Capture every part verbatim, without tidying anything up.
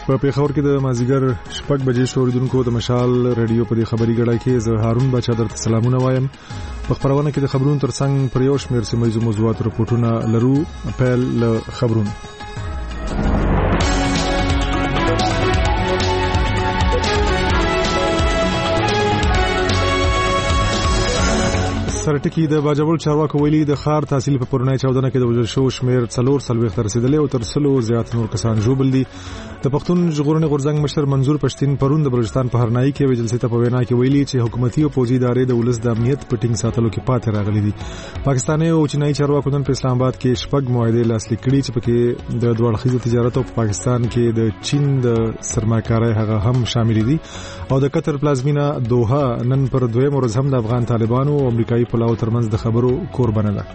په پیښور کې د مازیګر شپږ بجې شوریدونکو د مشال رادیو په خبري غړای کې زه هارون بچا درته سلامونه وایم. په خبرونه کې د خبرونو ترڅنګ پر یو شمېر سیمه موضوعات رپورټونه لرو. پیل له خبرونو. سرټکی د باجوړ چارواکو ویلي د خار تحصیل په پرونی چودنه کې د وژل شو شمیر څلور څلوېښت رسیدلې او تر سلو زیات نور کسان ژوبل دي. د پښتون ژغورنې غورځنګ مشر منظور پښتين پرون د بلوچستان په هرنايي کې ویل چې په وینا کې ویلي چې حکومتي او فوجي ادارې د ولس د امنیت په ټینګ ساتلو کې پاتې راغلي دي. پاکستاني او چینایي چارواکو نن په اسلام آباد کې شپږ معاهده لاسلیک کړي چې پکې د دوه اړخیزه تجارت او پاکستان کې د چین د سرمایه‌کارۍ هغه هم شامل دي. او د قطر پلازمینه دوحه نن پر دویم ورځ هم د افغان طالبانو او امریکایي پلاو ترمنځ د خبرو قربانه ده.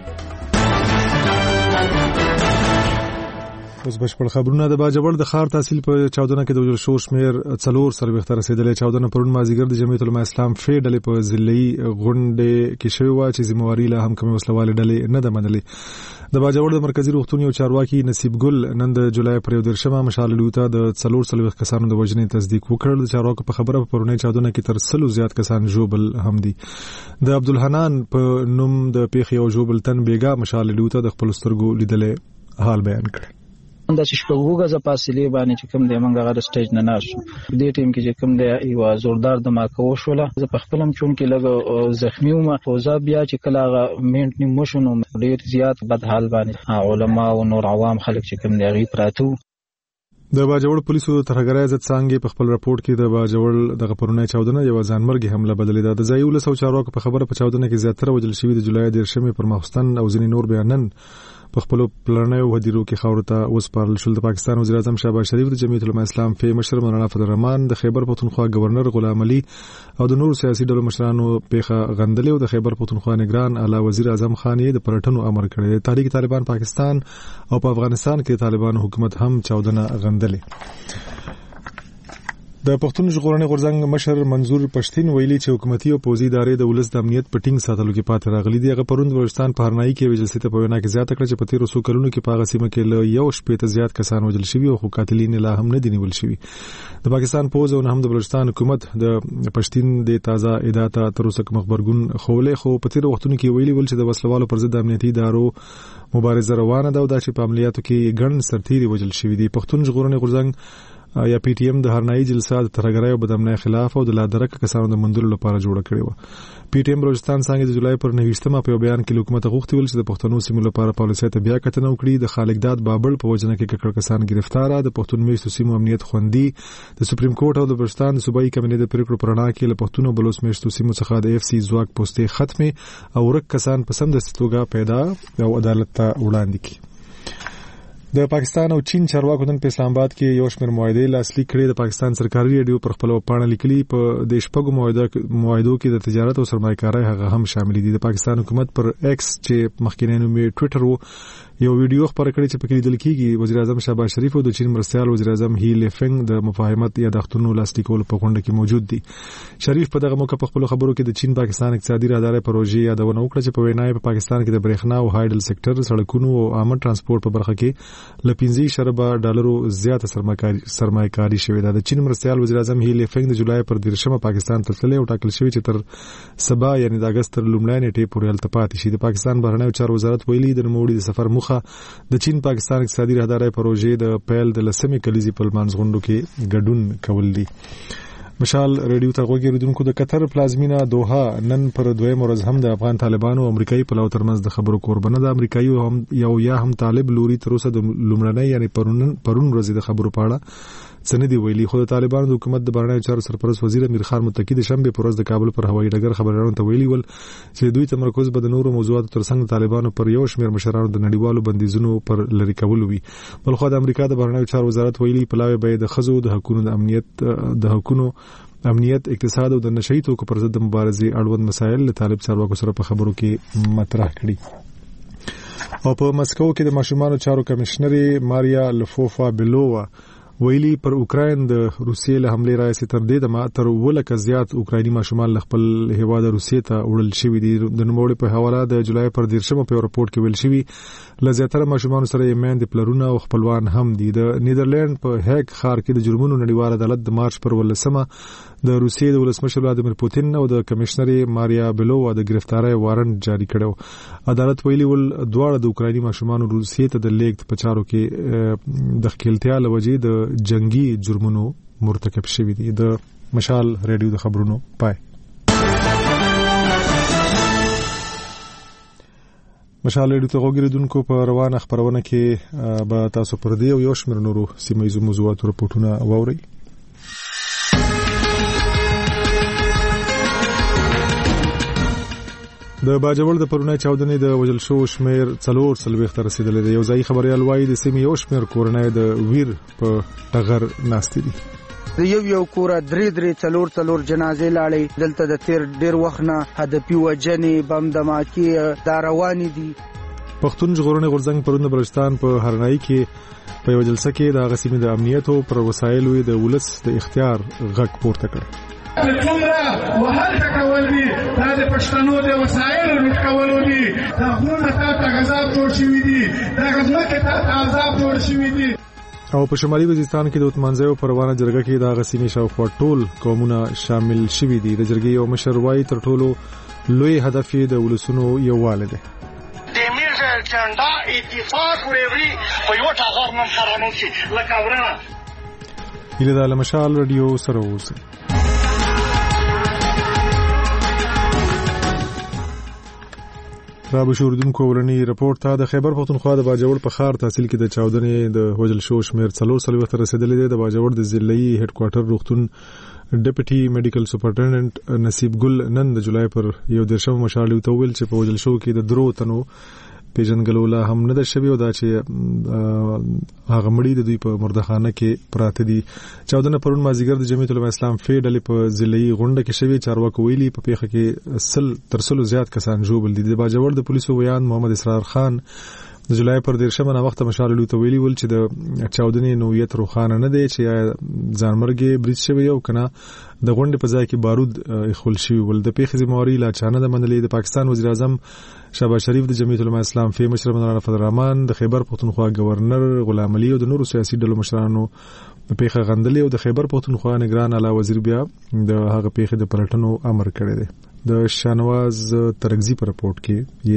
اوس بشپړ خبرونه. د باجوړ د خار تحصیل په چاودنه کې د وژل شو شمیر څلور څلوېښت رسیدلې. چاودنه پرون مازیګر د جمعیت العلماء اسلام فی ډلې په ضلعي غونډه کې شوې و چې ذمہواری لا هم کومه وسلواله ډلې نه ده منلې. د باجوړ د مرکزی روغتون یو چارواکي نصیب ګل نن د جولای پر یو درشمه مشال لوته د څلور څلوېښت کسانو د وژنې تصدیق وکړ. د چارواکو په خبره په پرونی چاودنه کې تر سلو زیات کسان ژوبل هم دي. د عبدالحنان په نوم د پیښې او ژوبل تن بیګا مشال لوته د خپل سترګو لیدلې حال بیان کړ. دا چې شپږ غزه فاصله باندې چې کوم دی موږ هغه سټیج نه ناشو. دې ټیم کې چې کوم دی یو زوردار د ماکو شوله زه په خپلم چون کې لګ زخمی وم. فوزا بیا چې کله هغه مینټ نیم مشونو ډیر زیات بد حال باندې علما او نور عوام خلک چې کوم دی غي پراتو. د باجوړ پولیسو ترهګرای عزت څنګه په خپل راپورټ کې د باجوړ د پرونی چاودنه یو ځانمرګي حمله بدلې ده. د ځای ولسو چارواکو په خبره په چاودنه کې زیاتره وجل شوی د جولای د شمې پر ماخستن او ځینې نور بیانن په خپل پلانونو هدیرو کې خاورته وسپارل شول. د پاکستان وزیر اعظم شهباز شریف د جمعیت العلماء اسلام فی مشر مولانا فضل الرحمن د خیبر پختونخوا گورنر غلام علي او د نورو سیاسي ډلو مشرانو پیښه غندلې او د خیبر پختونخوا نگران اعلی وزیر اعظم خان یې د پرټنو امر کړی. تحریک طالبان پاکستان او په افغانستان کې طالبان حکومت هم چاودنه غندلې. د پښتون ژغورنې غورځنګ مشر منظور پښتين ویلي چې حکومتي او فوجي ادارې د ولس د امنیت په ټینګ ساتلو کې پاتې راغلي دي. هغه پرون د بلوچستان په هرنايي کې ویل چې په وینا کې زیاته کړ چې په تیرو څو کلونو کې په هغه سیمه کې له یو شپې ته زیات کسان وژل شوي او قاتلین لا هم نه دي نیول شوي. د پاکستان فوج او هم د بلوچستان حکومت د پښتين د تازه اداته تر اوسه مخبرګون خولې خو په تیرو وختونو کې ویلي ول چې د وسلوالو پر ضد امنیتي ادارو مبارزه روانه ده او د چې په عملیاتو کې ګڼ سرتیري وژل شوي دي. پښتون ژغورنې غورځنګ یا پی ټی ایم د هرنايي جلسه د ترهګرۍ او بدامنۍ خلاف او د لادرک کسانو د مندلو لپاره جوړه کړې و. پی ټی ایم بلوچستان څنګه د جولای پر نهشتمه په بیان کې حکومت غوښتي ول چې د پښتنو سیمو لپاره پالیسي ته بیا کتنه وکړي. د خالقداد بابل په وجنه کې ککړ کسان گرفتار. د پښتون میشتو سیمو امنیت خوندي. د سپریم کورټ او د بلوچستان د صوبایي کمیټې د پریکړو پرنا کې له پښتون او بلوچ میشتو سیمو څخه د اف سی ځواک پوسټې ختمه او ورک کسان په سم د ستوګه پیدا او عدالت ته وړاندې کړي. د پاکستان او چین چارواکو نن په اسلام آباد کې یو شمېر معاهده لاسلیک کړي. د پاکستان سرکاري ریډیو پر خپل پاڼه لیکلي په د شپږو معاهدو کې د تجارت او سرمایه‌کارۍ هغه هم شامل دي. د پاکستان حکومت پر ایکس چې مخکینی نوم یې ټوئیټر وو یو ویډیو خبر کړی چې پکې لیدل کېږي وزیر اعظم شهباز شریف او د چین مرستیال وزیر اعظم هی لیفنګ د مفاهمت یادښتونو لاسلیکولو په غونډه کې موجود دي. شریف په دغه موقع په خپل خبرو کې د چین پاکستان اقتصادي راهدارۍ پروژې یادونه وکړه چې په وینا په پاکستان کې د برېښنا او هایډل سېکټر سړکونو او عامه ترانسپورت په برخه کې ل پنځه اربه ډالرو زیاته سرمایه‌کاري سرمایه‌کاري شوې ده. د چین مرستیال وزیر اعظم هی لیفنګ د جولای پر دیرشمه پاکستان ته تللی او ټاکل شوی چې تر سبا یعنی د اگست تر لومړۍ نیټې پورې التپات شي. د پاکستان بهرنیو چارو وزارت ویلي د نوموړي د سفر موخه د چین پاکستان اقتصادي راهدارۍ پروژې د پیل د لسمې کلیزې په منځغونډو کې ګډون کول دي. مشال رادیو ته غوږی ردونکو د قطر پلازمینه دوحه نن پر دویم ورځ هم د افغان طالبانو او امریکایي پلاو ترمنځ د خبرو قربانه ده. امریکایي هم یو یا هم طالب لوري تر اوسه د لومړنۍ یعنی پرون پرون ورځ د خبرو پاړه سندې ویلي. خو د طالبانو د حکومت د بهرنیو چارو سرپرست وزیر امیر خان متقی د شنبه پر ورځ د کابل پر هوایي ډګر خبريالانو ته ویلي ول چې دوی تمرکز به د نورو موضوعاتو ترڅنګ طالبانو پر یو شمېر مشرانو د نړیوالو بندیزونو پر لری کول وي. بلخو د امریکا د بهرنیو چارو وزارت ویلي پلاوی به د خزو د حقوقو د امنیت د حقوقو امنیت اقتصاد او د نشئی توکو پر ضد مبارزې اړوند مسایل له طالب چارواکو سره په خبرو کې مطرح کړي. او په مسکو کې د ماشومانو چارو کمشنري ماریا لفوفا بلووا ویلي پر اوکراین د روسیې له حمله راځي تر دې دمه تر ولکه زیات اوکرایني ماشومان خپل هیواد روسیې ته وړل شوی دي. د نوموړي په حواله د جولای پر دیرشمه په رپورت کې ویل شوی ل زیاتره ماشومان سره یمن د پلرونه او خپلوان هم دي. د نیدرلند په هیګ ښار کې د جرمونو نړیوال عدالت د مارچ پر ولسمه د روسیې د ولسمشر ولادیمیر پوتین او د کمشنري ماریا بیلووا د گرفتاری وارنټ جاری کړو. عدالت ویلي ول دواړه د اوکرایني ماشومان روسیې ته د لیږد په چارو کې د خپلتیا لوجې د جنگي جرمونو مرتکب شوی دي. د مشال ریډیو د خبرونو پای. مشال ریډیو ته وګورئ په روانه خبرونه کې به تاسو پر دې او یو شمېر نورو سیمه ییزو موضوعاتو راپورټونه واورئ. د باجوړ د پرونی چاودنې د وژل شو شمیر څلور څلوېښت ته رسیدلی دی. یو ځایي خبریال وایي د سیمې یو شمیر کورنۍ د ویر په ټغر ناستې دي. د یو یو کوره درې درې څلور څلور جنازې لاړې. دلته د تیر ډیر وخت نه هدفي وجنې بم دماکې دا روانې دي. پښتون ژغورنې غورځنګ پرون د بلوچستان په هرنایي کې په یو جلسه کې د هغه سیمې د امنیتو پر وسایلو د ولس د اختیار غږ پورته کړ. څومره وهل کول دي دا د پښتنو د وسایلو لوټ کولو دي. دا غرونه ته غذاب جوړ شوي دي. دا غزمکه ته عذاب جوړ شوي دي. او په شمالي وزیرستان کې د اتمنځیو پروانه جرګه کې د غسیمې شاوخوا ټول قومونه شامل شوي دي. د جرګې یو مشر وایي تر ټولو لوی هدف یې د ولسونو یووالی دی. د میرز جنډا اتفاق وروي په یو ټاغر نن خرانو شي لکه ورنه اله د مشال رادیو سره اوسه. را بشوردونکو ورنی رپورت ته د خیبر پختونخوا د باجوړ په ښار تحصیل کې د چاودنې د وژل شو شمیر څلور څلوېښت ته رسیدلی دی. د باجوړ د ضلعي هډ کوارټر روغتون ډیپټي میډیکل سپرنټنډنټ نصیب ګل نن د جولای پر یو دیرشم مشال ته ویل چې په وژل شو کې د درو تنو پیژنګلو لا هم نه ده شوی او دا چې هغه مړي د دوی په مردخانه کې پراته دي. چاودنه پرون مازیګر د جمعیت العلماء اسلام فی ډلې په ضلعي غونډه کې شوی. چارواکو ویلي په پیښه کې سل تر سلو زیات کسان ژوبل دي. د باجوړ د پولیسو ویان محمد اسرار خان د جولای پر دیرشمه نه وخت مشال ته ویلي ول چې د چاودنې نوعیت روخانه نه دی چې ځانمرګي بریټ شوی او کنه د غونډې په ځای کې بارود خل شوی ول. د پیښې ذمہواری لا چانه د منلې. د پاکستان وزیر اعظم شهباز شریف د جمعیت العلماء اسلام فی مشر مولانا فضل الرحمن د خیبر پختونخوا گورنر غلام علي او د نورو سیاسي ډلو مشرانو پیښه غندلې او د خیبر پختونخوا نگران اعلی وزیر بیا د هغه پیښې د پلټنو امر کړی دی. د شانواز ترغزی پر رپورت کې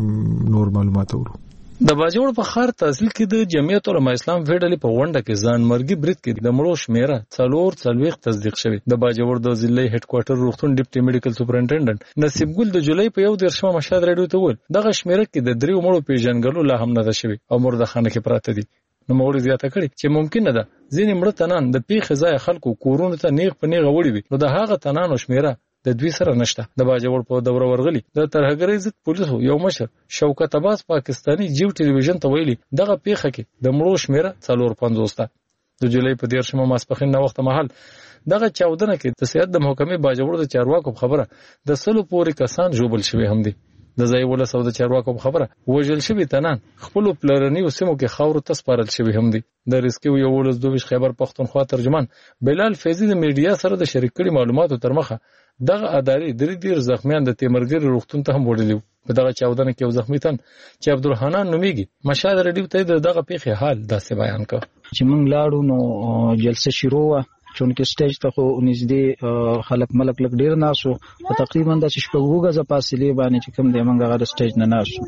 یې نور معلومات ورو. د باجوړ په ښار تحصیل کې د جمعیت العلماء اسلام فیډلې په غونډه کې ځانمرګي برید کې د مړو شمیره څلور څلوېښت تصدیق شوی. د باجوړ د ضلعي هډ کوارټر روغتون ډیپټي میډیکل سپرنټنډنټ نصیب ګل د جولای په یو دیرشمه مشهد ریډیو ته ویل دغه شمیره کې د دریو مړو پیژنګلو لا هم نه ده شوی او مردخانه کې پراته دي. نو موږ زیاته کړي چې ممکن نه ده ځینې مړه تنان د پیښې ځای خلکو کورونو ته نیغ په نیغه وړي وي نو د هغه تنانو شمیره د دوی سره نشته. د باجوړ په دوره ورغلي د ترهګرۍ ضد پولیسو یو مشر شوکت عباس پاکستانی جیو ټلویزیون ته ویلي دغه پیښه کې د مړو شمیره څلور پنځوس ده. د جولای په دیرشمه ماسپښین نه وخت مهال دغه چاودنه کې د سیادت د محکمې باجوړ د چارواکو خبره د سلو پورې کسان ژوبل شوي هم دي. د ځای ولس او د چارواکو خبره وژل شوي تنان خپل پلرنیو سیمو کې خاورو ته سپارل شوي هم دي. د ریسکیو یو ولس دویش خیبر پختونخوا ترجمان بلال فیضی د میډیا سره د شریک کړي معلوماتو تر مخه دغه اداري درې ډیر زخمیان د تیمرګر روغتون ته هم وړلي وو. په دغه چاودنه کې یو زخمی تن چې عبدالحنان نومیږي مشهد ریډیو ته دغه پیښې حال داسې بیان کړ چې موږ لاړو نو جلسه شروع وه چونکه سټیج ته خو نږدې خلک ملک لک ډیر ناسو او تقریبا د شپږ وګزه فاصله باندې چې کوم دی موږ هغه سټیج نه ناسو.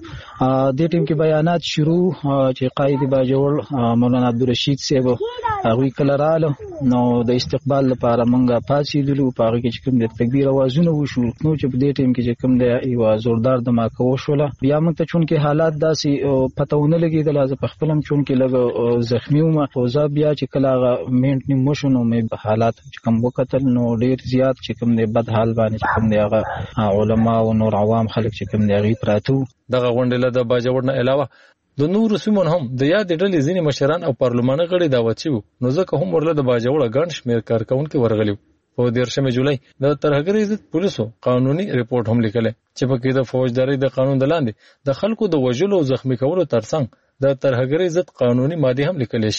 د ټیم کې بیانات شروع چې قائد باجوړ مولانا عبدالرشید صاحب هغه کله رااله نو د استقبال لپاره موږ پاتېدلو په هغه کې چې کوم دی تکبیر اوازونه وشو نو چې په دې ټیم کې چې کوم دی یو زوردار دماکه وشوله. بیا موږ ته چونکه حالات داسې پتهونه لګیدل از په خپلم چونکه لګ زخمی ومه او ځا بیا چې کله هغه مینټ نیم مشونو مې حالات چې کوم وکتل نو ډیر زیات چې کوم دی بد حال باندې چې کوم دی هغه علما او نور عوام خلک چې کوم دی هغه پراتو. دغه غونډه له باجوړ نه علاوه د نورو سیمون هم د یاد ډلې ځینې مشران او پارلماني غړي دعوت شوي نو ځکه هم ورله د باجوړ ګڼ شمېر کارکونکي ورغلي. په دیرشمه جولای د ترهګرۍ ضد پولیسو قانوني ریپورت هم لیکلی چې پکې د فوجداري د قانون د لاندې د خلکو د وژلو او زخمی کولو ترڅنګ د ترهګرۍ ضد قانوني ماده هم لیکلی شوی.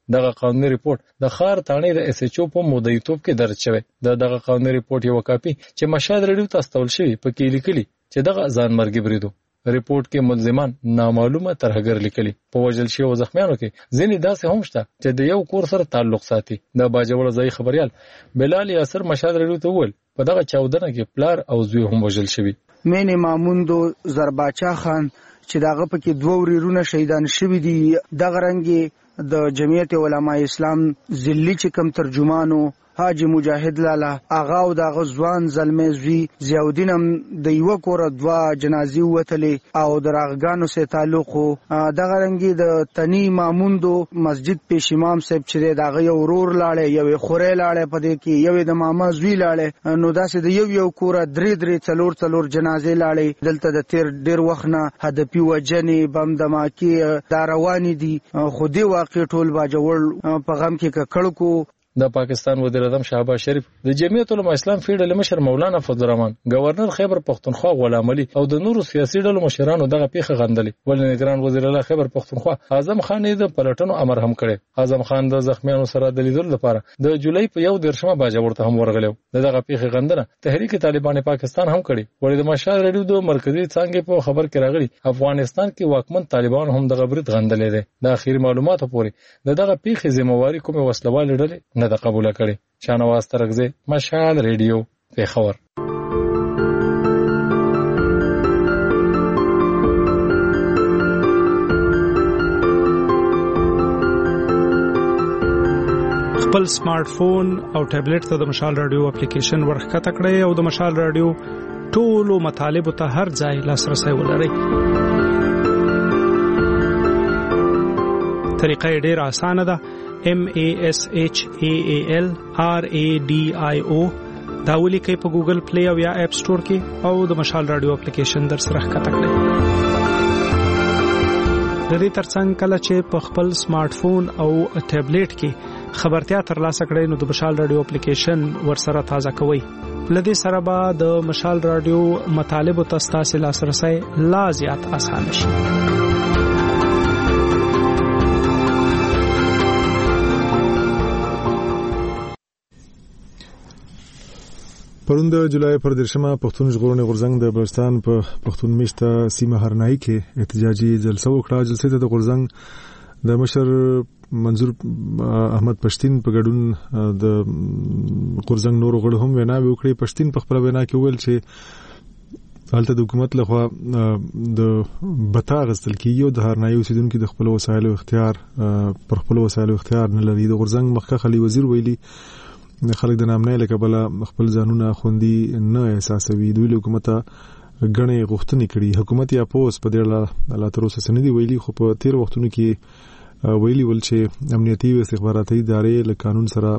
دغه قانوني ریپورت د خار تانې د اس ایچ او په مدیریتوب کې درج شوی. د دغه قانوني ریپورت یو کاپی چې مشهد ریډیو ته استول شوی په کې لیکلي چې دغه ځانمرګي بریدو ریپورت کې ملزمان نامعلومه ترهګر لیکلي. په وژل شویو زخمیانو کې ځینې داسې هم شته چې د یو کور سره تعلق ساتي. د باجوړ ځای خبريال بلال یاسر مشهد ریډیو ته وویل په دغه چاودنه کې پلار او زوی هم وژل شوي. مین ماموندو زرباچا خان چې دغه پکې دوه وريرونه شهیدان شوي دي. دغه رنګي د جمعیت علماء اسلام ذلی چې کم ترجمانو حاجی مجاهد لالا آغا او د غزوان زلمه زوی زیاودین هم د یو کور دوا جنازي وتلې او د راغګانو سره تعلق دغه رنګي د تنی ماموندو مسجد پیش امام صاحب چې دغه یو ورور لاړې یو خورې لاړې پدې کې یو د ماما زوی لاړې نو داسې د یو یو کور درې درې څلور څلور جنازې لاړې. دلته د تیر ډیر وخت نه هدفي وجنې بم دماکي دا روان دي. خو دې واقع ټول باجوړ په غم کې ککړ کو. د پاکستان وزیر اعظم شهباز شریف د جمعیت علماء اسلام فیډرال مشر مولانا فضل الرحمن گورنر خیبر پختونخوا غلام علي او د نورو سیاسي ډلو مشرانو دغه پیښه غندلې. ولې نگران وزیر اعلی خیبر پختونخوا اعظم خان د پلټنو امر هم کړی. اعظم خان د زخمیانو سره د لیدلو لپاره د جولای په یو دیرشمه باجوړ ته هم ورغلو. دغه پیښه غندنه تحریک طالبان پاکستان هم کړی. ولې د مشال ریډیو د مرکزی څنګه په خبر کې راغلی افغانستان کې واکمن طالبان هم دغه برید غندلې ده. د اخیری معلوماتو پورې دغه پیښه ذمہواری کومه وسلوال ډلې نه د قبول کړي. شانواز ترغزه مشال ریډیو پیښور. خپل سمارټ فون او ټابلیټ ته د مشال رادیو اپلیکیشن ورخکته کړئ او د مشال رادیو ټولو مطالبه ته هر ځای لاسرسي ولرئ. طریقه ډېره اسانه ده. M A S H A A L R A D I O دا ولیکئ په ګوګل پلی او یا اپ سٹور کې او د مشال رادیو اپلیکیشن در سره ښکته کړئ. د دې ترڅنګ کله چې په خپل سمارټ فون او ټابلیټ کې خبرتیا ترلاسه کړئ نو د مشال رادیو اپلیکیشن ورسره تازه کوئ. لدې سره به د مشال رادیو مطالب ته ستاسو لاسرسي لا زیات اسانه شي. پرون د جولای پر درشمه پښتون ژغورنې غورځنګ د بلوچستان په پښتون میشته سیمه هرناهي کې احتجاجي جلسه وکړه. جلسې ته د غورځنګ د مشر منظور احمد پښتين په ګډون د غورځنګ نور غړو هم ویناوي وکړي. پښتين په خپل وینا کې ویل چې حالت د حکومت لخوا د بتا غستل کیږي د هرناهي اوسیدونکو د خپل وسایلو اختیار پر خپل وسایلو اختیار نه لري. د غورځنګ مخکښ علي وزیر ویلي خلک د نامنۍ له کبله خپل ځانونه خوندي نه احساسوي. دوی له حکومته غنې غوښتنې کړي. حکومت یا پوس په دې اړه لا تر اوسه سندي ویلي خو په تیر وختونو کې ویلي ول چې امنیتي او استخباراتي ادارې له قانون سره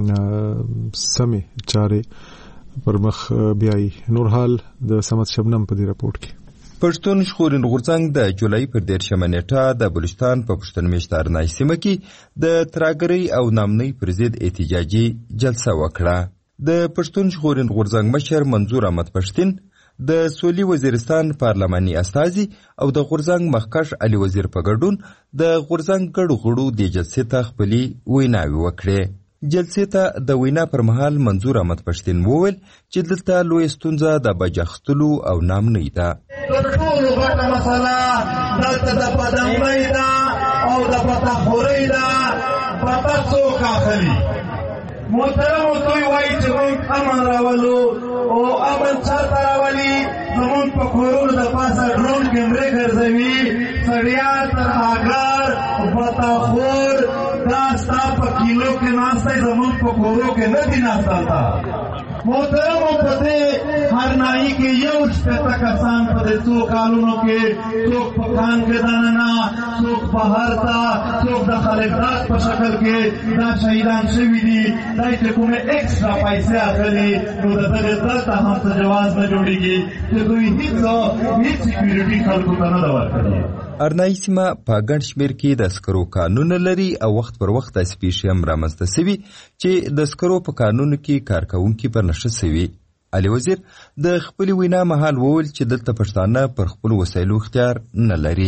سمې چارې پر مخ بیاي. نور حال د سمت شبنم په دې راپورټ کې. پښتون ژغورنې غورځنګ د جولای پر دیرشمه نیټه د بلوچستان په پښتون میشته هرناهي سیمه کې د ترهګرۍ او نامنۍ پر ضد احتجاجي جلسه وکړه. د پښتون ژغورنې غورځنګ مشر منظور احمد پښتين د سولي وزیرستان پارلماني استازي او د غورځنګ مخکښ علي وزیر په ګډون د غورځنګ ګډو غړو د جلسې ته خپلې ویناوې وکړې. جلسې ته د وینا پر مهال منظور احمد پښتين وویل چې دلته لوی ستونزه د بجاختلو او نامنۍ ده. تر ټولو غټه مسله دلته د بدنامۍ ده او د پتاخورۍ ده. پته څوک اخلي؟ محترمو دوی وایي چې موږ امن راولو او امن چاته راولي؟ زموږ په کورونو د پاسه ډرون کیمرې ګرځوي. سړیا تر هاګر پتاخور دا ستا په کیلو کې ناسته زموږ په کورو کې نه دي ناسته. محترمو په دې هرناهي کې یو شپېته کسان په دې څو کالونو کې څوک په کان کې دننه څوک بهر ته څوک د خلکدات په شکل کې دا شهیدان شوي دي. دا چې کومې ایکسټرا پیسې اخلي نو د دغې دلته هم څه جواز نه جوړېږي چې دوی هېڅ هېڅ سکیورټي خلکو ته نه ده ورکړې. هرناهي سیمه په ګڼ شمېر کې د عسکرو کانونه لري او وخت پر وخت داسې پیښې هم رامنځته سوي چې د عسکرو په کانونو کې کارکوونکي پر نښه سوي. علي وزیر د خپلې وینا مهال وویل چې دلته پښتانه پر خپلو وسایلو اختیار نه لري.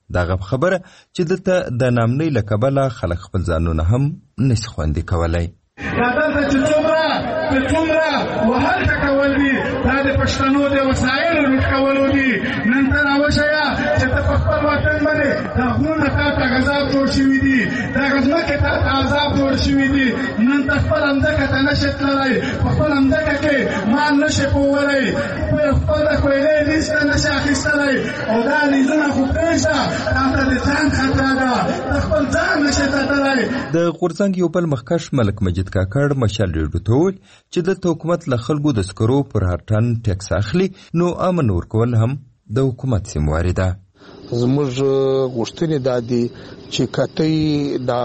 دغه خبره چې دلته د نامنۍ له کبله خلک خپل ځانونه هم نشي خوندي کولی. دا دلته چې څومره چې څومره وهل کول دي دا د پښتنو د وسایلو لوټ کولو دي. نن ته راوښیه چې ته په خپل وطن باندې دا غرونه تا ته غذاب جوړ شوي دي، دا ځمکې تا ته عذاب جوړ شوي دي. نن ته خپل ځمکه ته نشې تللی، په خپل ځمکه کې مال نشې پوولی، خپل د کویلې لیز ته نشې اخیستلی او دا لیزونه خو پرېږده، تا ته د ځان خطره ده، ته خپل ځان نشې ساتلی. د غورځنګ یو بل مخکښ ملک مجید کاکړ مشال ریډیو ته وویل چې دلته حکومت له خلکو د سکرو پر هر ټن ټیکس اخلي، نو امن ورکول هم د حکومت ذمواري ده. زموږ غوښتنې دا دي چې کته دا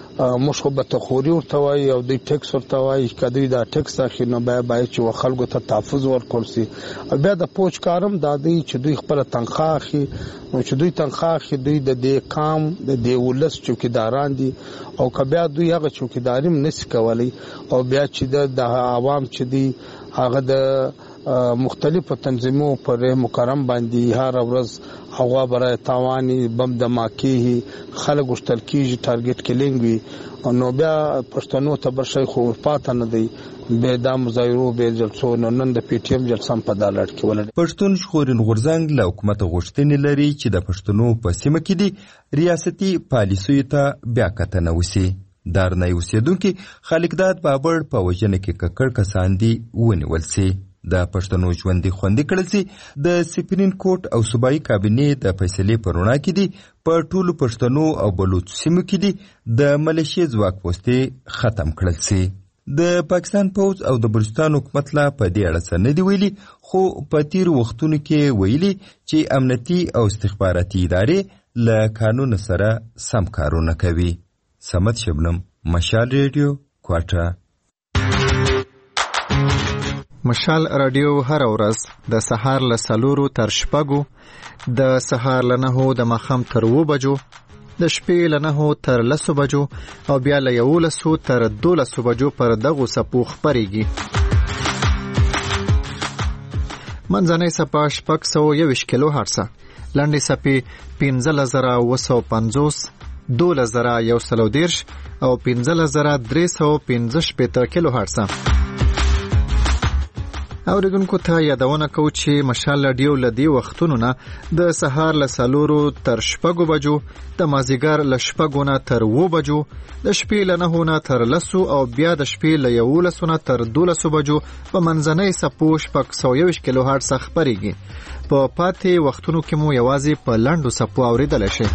موږ خو به تخوري ورته وایي او دوی ټیکس ورته وایي، که دوی دا ټیکس اخلي نو باید چې خلکو ته تحفظ ورکړل سي. او بیا د پوچ کارم دا دی چې دوی خپله تنخواه اخلي، نو چې دوی تنخواه اخلي دوی د دې قام د دې ولس چوکیداران دي، او که بیا دوی هغه چوکیداري هم نسي کولی او بیا چې د عوام چې دي هغه د مختلفو تنظیمو پر مکرم باندې هر ورځ هغه برای تاوانی بم دماکي خلک غشتل کیږي، ټارګټ کلینګ وي، نو بیا پښتنو ته برشي خو پاتې نه دی. به د مظاهرو به جلسو نن د پی ټی ایم جلسم په دالړ کې ولر. پښتون ژغورنې غورځنګ له حکومت غوښتنې لري چې د پښتنو په سیمه کې دي ریاستي پالیسیو ته بیا کتنه وشي. دارنۍ اوسېدونکي خالقداد بابړ په وژنه کې ککړ کسان دي ونیول سي، د پښتنو ژوندي خوندي کړل سي. د سپرین کوټ او صوبایي کابینې د فیصلې په رڼا کې دي په ټولو پښتنو او بلوچ سیمو کې دي د ملیشې ځواک پوستې ختم کړل سي. د پاکستان پوځ او د بلوچستان حکومت لا په دې اړه څه نه دي ویلي، خو په تیرو وختونو کې ویلي چې امنیتي او استخباراتي ادارې له قانون سره سم کارونه کوي. سمت شبنم، مشال ریډیو، کوټه. مشال رادیو هر ورځ د سهار له څلورو تر شپږو، د سهار له نهو د ماښام تر اووه بجو، د شپې له نهو تر لسو بجو او بیا له یولسو تر دولسو بجو پر دغو څپو خپرېږي. منځنۍ څپه شپږ سوه یوویشت کیلو هرڅه، لنډې څپې پنځلس زره اووه سوه پنځوس، دولس زره یو سل او دېرش او پنځلس زره درې سوه پنځه شپېته کیلو هرڅه. اوریدونکو ته یادونه کوو چې مشال رادیو له دې وختونو نه د سهار له څلورو تر شپږو بجو، د مازدیګر له شپږو نه تر اووه بجو، د شپې له نهو نه تر لسو او بیا د شپې له یولسو نه تر دولسو بجو په منځنۍ څپو شپږ سوه یوویشت کیلو هرڅه خپرېږي. په پاتې وختونو کې مو یوازې په لنډو څپو اورېدلی شي.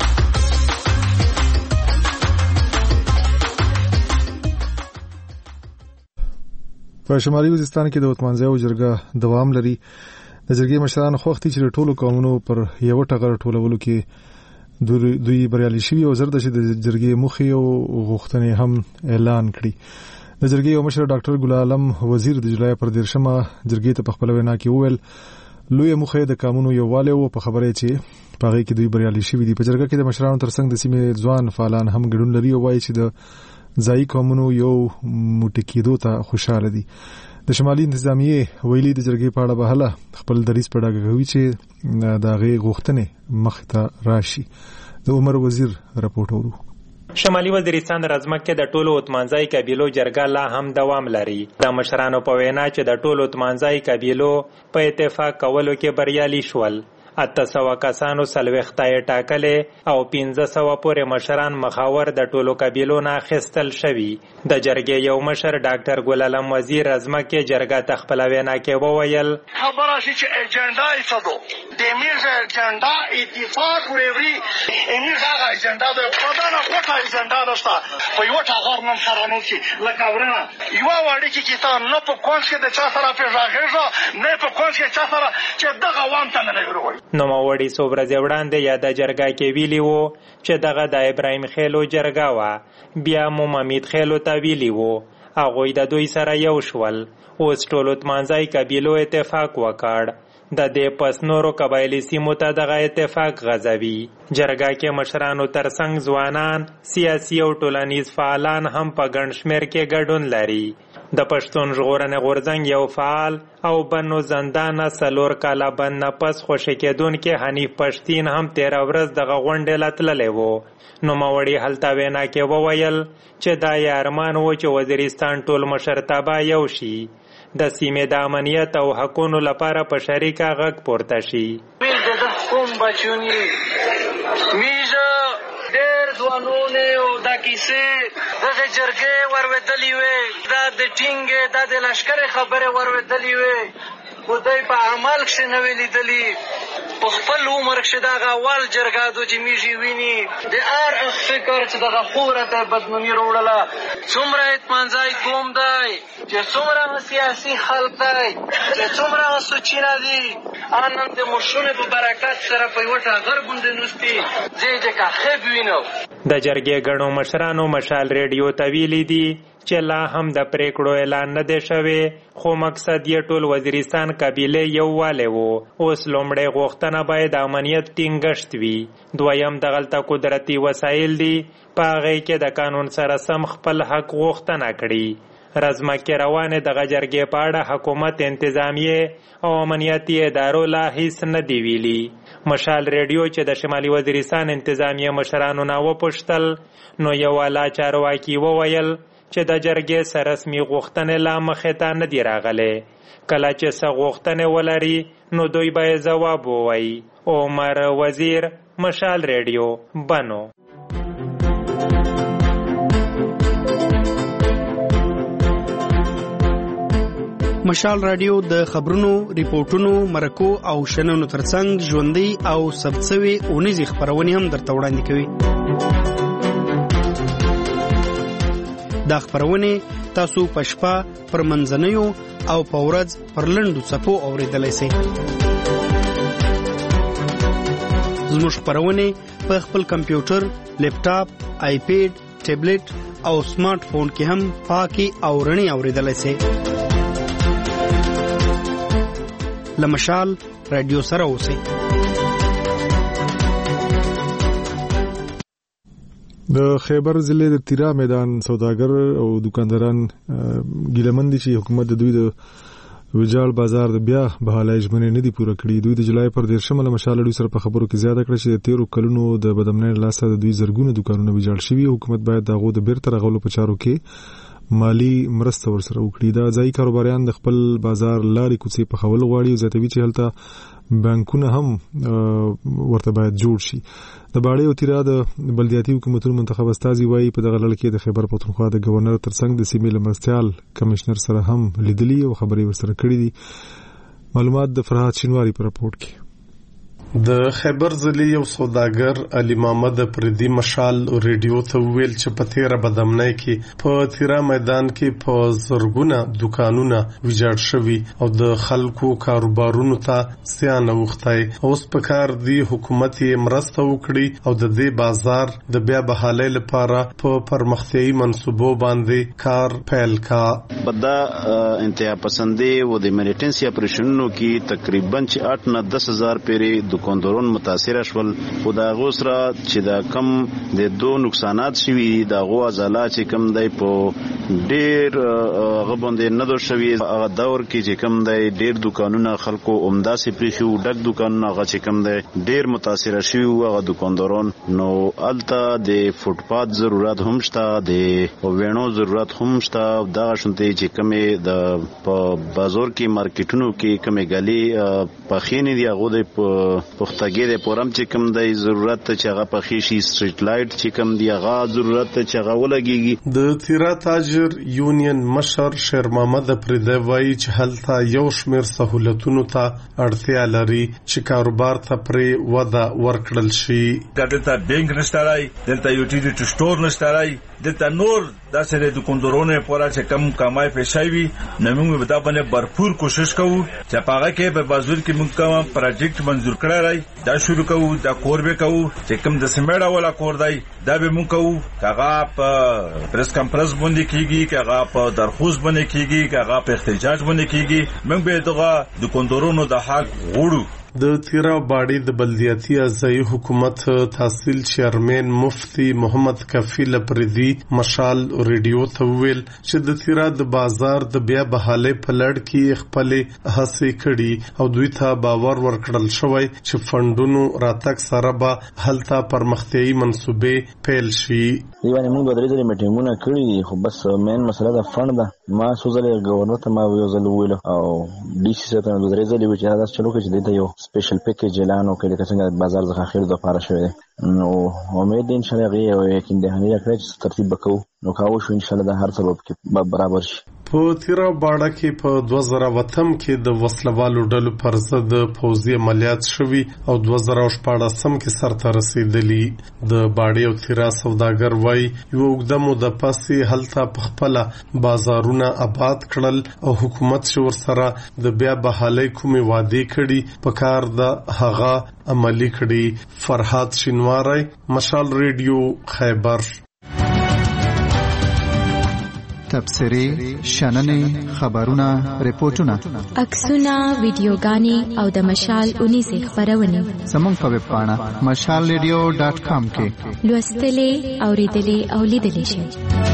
په شمالي وزیرستان کې د وطمانځایو جرګه دوام لري. د جرګې مشران خوښتي چې ټولو قومونو پر یو ټغر ټولولو کې دوی بریالي شوي او زر د جرګې موخې او غوښتنې هم اعلان کړي. د جرګې یو مشر ډاکټر ګل عالم وزیر د جولای پر دیرشمه جرګې ته په خپل وینا کې وویل لوی موخې د قانونو یووالی او په خبره چې په هغه کې دوی بریالي شوي دي. په جرګه کې د مشرانو ترڅنګ د سیمې ځوان فعالان هم ګډون لري او وایي چې د ځایي قومونو یو موټی کېدو ته خوشاله دي. د شمالي انتظامیې ویلي د جرګې په اړه به هله خپل دریځ په ډاګه کوي چې د هغې غوښتنې مخې ته راشي. د عمر وزیر راپورټ اورو. شمالي وزیرستان رزمکه د ټولو اتمانځای قبیلو جرګه لا هم دوام لري. د مشرانو په وینا چې د ټولو اتمانځای قبیلو په اتفاق کولو کې بریالي شول. اته سوه کسانو څلوېښتای ټاکلې او پنځه سوه پورې مشران مخاور د ټولو قبیلو نه اخیستل شوي. د جرګې یو مشر ډاکټر ګل علم وزیر رزمکه جرګه ته خپله وینا کې وویل خبره شي چې ایجنډا یې څه دو د میز ایجنډا اتفاق وروي میز هغه ایجنډا د پدانه غوټه ایجنډا نشته په یو ټغر نن سره نو چې لکه ورنه یو وړي کې کتاب نه په کونس کې د چا سره پیژاغېږه نه په کونس کې چا سره چې دغه وام ته نه وروي. نوموړي څو ورځې وړاندې یا د جرګه کې ویلي وو چې دغه د ابراهیم خیلو جرګه وه، بیا مو ممید خیلو ته ویلي وو. هغوی د دوی سره یو شول. اوس ټولو اتمانځای قبیلو اتفاق وکړ. د دې پس نورو قبایلی سیمو ته دغه اتفاق غځوي. جرګه کې مشرانو ترڅنګ ځوانان، سیاسي او ټولنیز فعالان هم په ګڼ شمېر کې ګډون لري. د پښتون ژغورنې غورځنګ یو فعال او بنو زندانه څلور کاله بند نه پس خوشي کېدونکی حنیف پښتین هم تېره ورځ دغه غونډې له تللی و. نوموړي هلته وینا کې وویل چې دا یې ارمان و چې وزیرستان ټول مشرتابه یو شي، د سیمې د امنیت او حقونو لپاره په شریکه غږ پورته شي. کوم بچونی میزه ډېر ځوانونه او دا کیسې دغه جرګې ورودلې وې، دا د ټینګې دا د لښکرې خبرې ورودلې وې، خو دوی په عمل کښې نه وې لیدلي. په خپل عمر کښې دغه اول جرګه دو چې میږي ویني د هر اخ فکر چې دغه خوره ته بدنامي راوړله. څومره اطمانځای قوم دی چې څومره سیاسي خلک دی چې څومره سوچینه دي، نن د مشرونو په برکت سره په یوه ټاغر غوندې نوستي زه یې که خیب وینم. د جرګې ګڼو مشرانو مشال ریډیو ته ویلي دي چې لا هم د پریکړو اعلان نه دی شوی، خو مقصد یې ټول وزیرستان قبیلې یووالی و. اوس لومړی غوښتنه باید امنیت ټینګښت وي، دویم دغلته قدرتي وسایل دي، په هغې کې د قانون سره سم خپل حق غوښتنه کړي. رزمکې روانې دغه جرګې په اړه حکومت، انتظامیې او امنیتي ادارو لا هیڅ نه دی ویلي. مشال ریډیو چې د شمالي وزیرستان انتظامیې مشرانو نه وپوښتل، نو یو اعلی چارواکي وویل چې د جرګې سره رسمي غوښتنې لا مخې ته نه دي راغلې. کله چې څه غوښتنې ولري نو دوی به ځواب ووایي. عمر وزیر، مشال ریډیو، بنو. مشال رادیو د خبرونو، ریپورتونو، مرکو او شننو ترڅنګ ژوندۍ او ثبت شوي اونیزې خپرونې هم درته وړاندې کوي. دا خپرونې تاسو په شپه، پر منځنیو او په ورځ پر لنډو څپو اورېدلی سئ. زموږ خپرونې په خپل کمپیوټر، لیپټاپ، آی پیډ، ټیبلیټ او سمارټ فون کې هم پاکي او رڼې اورېدلی سئ. له مشال رادیو سره اوسئ. د خیبر ضلع د تیرا میدان سوداګر او دکانداران ګیلمن دي چې حکومت د دوی د ویجاړ بازار د بیا بحالۍ ژمنې نه دي پوره کړي. دوی د جولای پر دیرشمه له مشال رادیو سره په خبرو کې زیاته کړه چې د تیرو کلونو د بدامنۍ له لاسه د دوی زرګونه دکانونه ویجاړ شوي. حکومت باید د هغو د بیرته رغولو په چارو کې مالی مرسته ورسره وکړي. دا ځایي کاروباریان د خپل بازار لارې کوڅې پخول غواړي او زیاتوي چې هلته بانکونه هم ورته باید جوړ شي. د باړې او تیرا د بلدیاتي حکومتونو منتخب استازي وایي په دغه لړ کې د خیبر پښتونخوا د گورنر ترڅنګ د سیمې له مرستیال کمشنر سره هم لیدلي او خبرې ورسره کړې دي. معلومات د فرهاد شینواری په راپورټ کې. د خیبر ضلع یو سوداګر علي محمد پردي مشال ریډیو ته ویل چې په تیره بدامنۍ کې په تیرا میدان کې په زرګونه دکانونه ویجاړ شوي او د خلکو کاروبارونو ته زیان اوښتی. اوس په کار دی حکومت یې مرسته وکړي او د دې بازار د بیا بحالۍ لپاره په پرمختیایي منصوبو باندې کار پیل کا. بدا انتها پسندي و د میلیټنسي اپریشنونو کې تقریبا چې آठ نه دس هزار پیری دکانداران متاثر شول. خو دا غوسره چې دا کم د دو نقصانات شوي دا غو ازاله چې کم دی په ډیر هغه باندې نه دو شوي. هغه دور کې چې کم دی ډیر دکانونه خلکو عمده سي پریښو، ډک دکانونه هغه چې کم دی ډیر متاثر شوي هغه دکانداران. نو الته د فوټپات ضرورت هم شته، د وینو ضرورت هم شته. دا شونته چې کمې د په بازار کې مارکیټونو کې کمې غالي پخینې دی هغه د پختګي د پورم چې کم دی ضرورت چې هغه پخې شي. سټریټ لایټ چې کم دی هغه ضرورت چې هغه ولګيږي. د تیرا تاجر یونین مشر شیر محمد پردی وایي چې هلته یو شمېر سہولتونو ته اړتیا لري چې کاروبار ته پرې وده ورکړل شي. دلته بانک نشته راي، دلته یوټیلیټي سٹور نشته راي، دلته نور داسې د دکاندارونو لپاره چې کم کمای پېښوي. نو موږ به دا باندې भरपूर کوشش کوو چې په هغه کې په بازار کې موږ کوم پروجیکټ منزور کړ سړی راي دا شروع کوو دا کور به کوو چې کوم د سیمړه ولا کور دی دا به مونږ کوو کاغه په پریس کانفرنس باندې کیږي کاغه په درخواست باندې کیږي کاغه په احتجاج باندې کیږي موږ به دغه د کندورونو د حق غوړو. د تیرا باډي د بلدیاتي ازای حکومت تحصیل چیرمن مفتی محمد کفیل پردي مشال ریډیو ته ویل چې د تیرا د بازار د بیا بحاله په لړ کې خپل هڅې کړي او دوی ته باور ورکړل شوی چې فندونو راتګ سره به هلته پرمختیايي منصوبې پیل شي. یعنی موږ درې ځلې میټینګونه کړي خو بس مین مسله د فند ده. ما سوزل گورنر ته ما یو ځل ویل او ډي سي ته درې ځلې و چې دا چلو کې د یو سپیشل پیکیج اعلان وکړي چې څنګه بازار ځخه خیر د لپاره شوی نو امید ان شاء الله غي او یقین ده نه کړی چې ترتیب وکړو نو کاوه شو ان شاء الله د هر سبب کې برابر شي. په تیرا باډه کې په دوه زره وتم کې د وسلوالو ډلو پر ضد پوځي عملیات شوي او دوه زره شپاړسم کې سرته رسیدلی. د باډي او تیرا سوداګر وای یو وګدمو د پاسي هلته په خپل بازارونه آباد کړل او حکومت شو سره د بیا بحالي کومي وعده کړي په کار د هغه عملی کړي. فرحات شینواری مشال ریډیو خیبر. تبصرې شننې خبرونه ریپورتونه عکسونه ویډیوګانې او د مشال اونیزه خبرونه زموږ په ویب پاڼه مشال ریډیو ډاټ کام کې لوستلې اوریدلې او لیدلې شئ.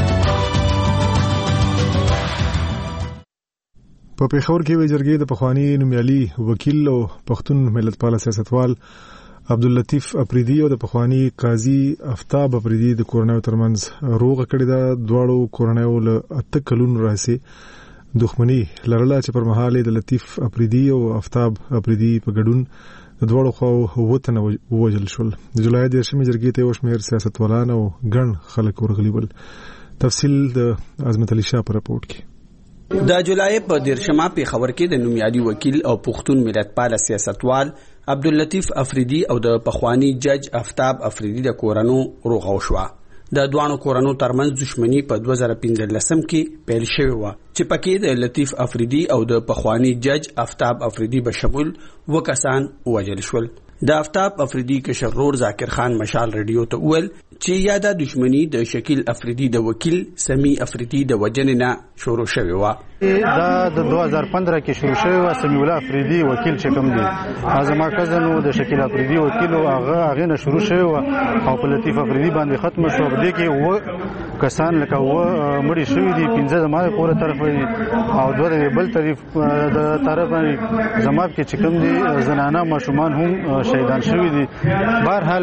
په پیښور کې وی جرګې د پخوانی نومیالي وکیل او پښتون ملتپال سیاستوال عبداللطیف افریدی او د پخوانی قاضي افتاب افریدی د کورنیو ترمنځ روغه کړې ده. دواړو کورنیو له اته کلونو راځي دښمنی لرله چې پر مهال د لطیف افریدی او افتاب افریدی په ګډون د دواړو خواو وطن ووجل شول. د جولای د شمې جرګې ته وشمیر سیاستوالان او ګڼ خلک ورغلي ول. تفصیل د عظمت علي شاه په رپورت کې. د جولای په دیرشمه پیښور کې د نومیالي وکیل او پښتون ملتپال سیاستوال عبداللطیف افریدی او د پخوانی جج افتاب افریدی د کورنو روغه وشوه. د دوانو کورنو ترمنځ دښمنی په دوه زره پنځلسم کې پیل شوې و چې پکې د لطیف افریدی او د پخوانی جج افتاب افریدی به شمول وکسان وژل شول. د افتاب افریدی کشر رور ذاکر خان مشال ریډیو ته ویل چې یاده دښمنی د شکیل افریدی د وکیل سمی افریدی د وجننه شروع شوې و. دا د دوه هزار پندرہ کې شروع شوی و. سمی الله افریدی وکیل چې کوم دی ازما کزنو د شکیل افریدی وکیل او هغه هغه نه شروع شوی و او په لطیف افریدی باندې ختم شو. په دې کې و کسان لکه و مړي شوی دي پنځه زماره پوره طرف او دوه د بل طرف د طرف باندې زماب کې چې کوم دي زنانه ماشومان هم شهیدان شوی دي. بهر حال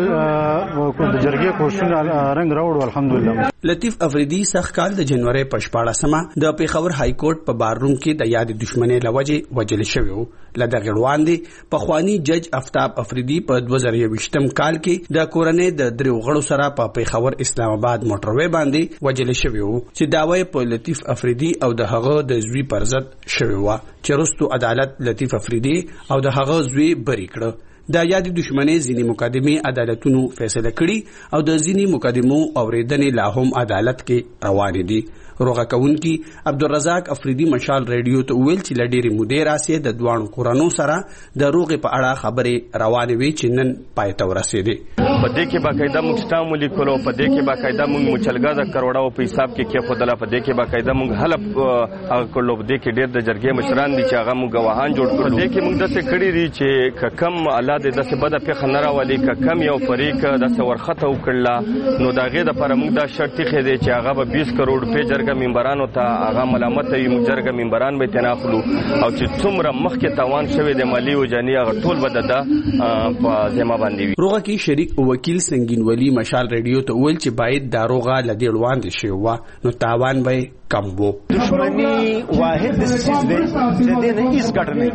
د جرګې کوششونه رنگ راوړ الحمدلله. لطیف افریدی سخت کال د جنوري په شپاړسمه د پیښور های کورټ په بارروم کې د یاد دښمنۍ لوجه وجل شوی و. لدغه غړواندې په خوانی جج افتاب افریدی په دوه زره یوویشتم کال کې د کورنۍ د درو غړو سره په پیښور اسلام آباد موټروي باندې وجل شوی و چې داوی په لطیف افریدی او د هغه د زوی پر ضد شوی و چې رستو عدالت لطیف افریدی او د هغه زوی بری کړ. د یادې دښمنۍ ځینې مقدمې عدالتونو فیصله کړي او د ځینې مقدمو اوریدنې لا هم عدالت کې روانې دي. روغه کوونکی عبدالرزاق افریدی مشال ریډیو ته ویل چې لډيري مودې راسي د دوانو کورانو سره د روغې په اړه خبرې روانې وي چې نن پای ته ورسېدې. په دې کې باقاعده موږ ستاسو لیکلو په دې کې باقاعده موږ مچلګا د کروڑاو په حساب کې کې خدلا په دې کې باقاعده موږ حلف هغه کولو په دې کې ډېر د جرګې مشران دي چې هغه موږ غواهان جوړ کړو. دې کې موږ د څه کړی دي چې ککم الله دې د څه بده په خنره ولي ککم یو فریق د څه ورخته وکړلا نو داغه د پر موږ دا شرط خې دي چې هغه به بیس کروڑ په جرګه ممبرانو ته هغه ملامت وي موږ جرګه ممبران به تناخلو او چې څومره مخکې تاوان شوی د مالی او جاني هغه ټول بده ده په ذمہ باندې وي. روغه کې شریک وکیل سنگین ولی مشال ریډیو ته ویل چې باید داروغه لدی روان دي شي وا نو تاوان به کم وو. دښمنی واحد د سیس دی چې دنه هیڅ ګټ نه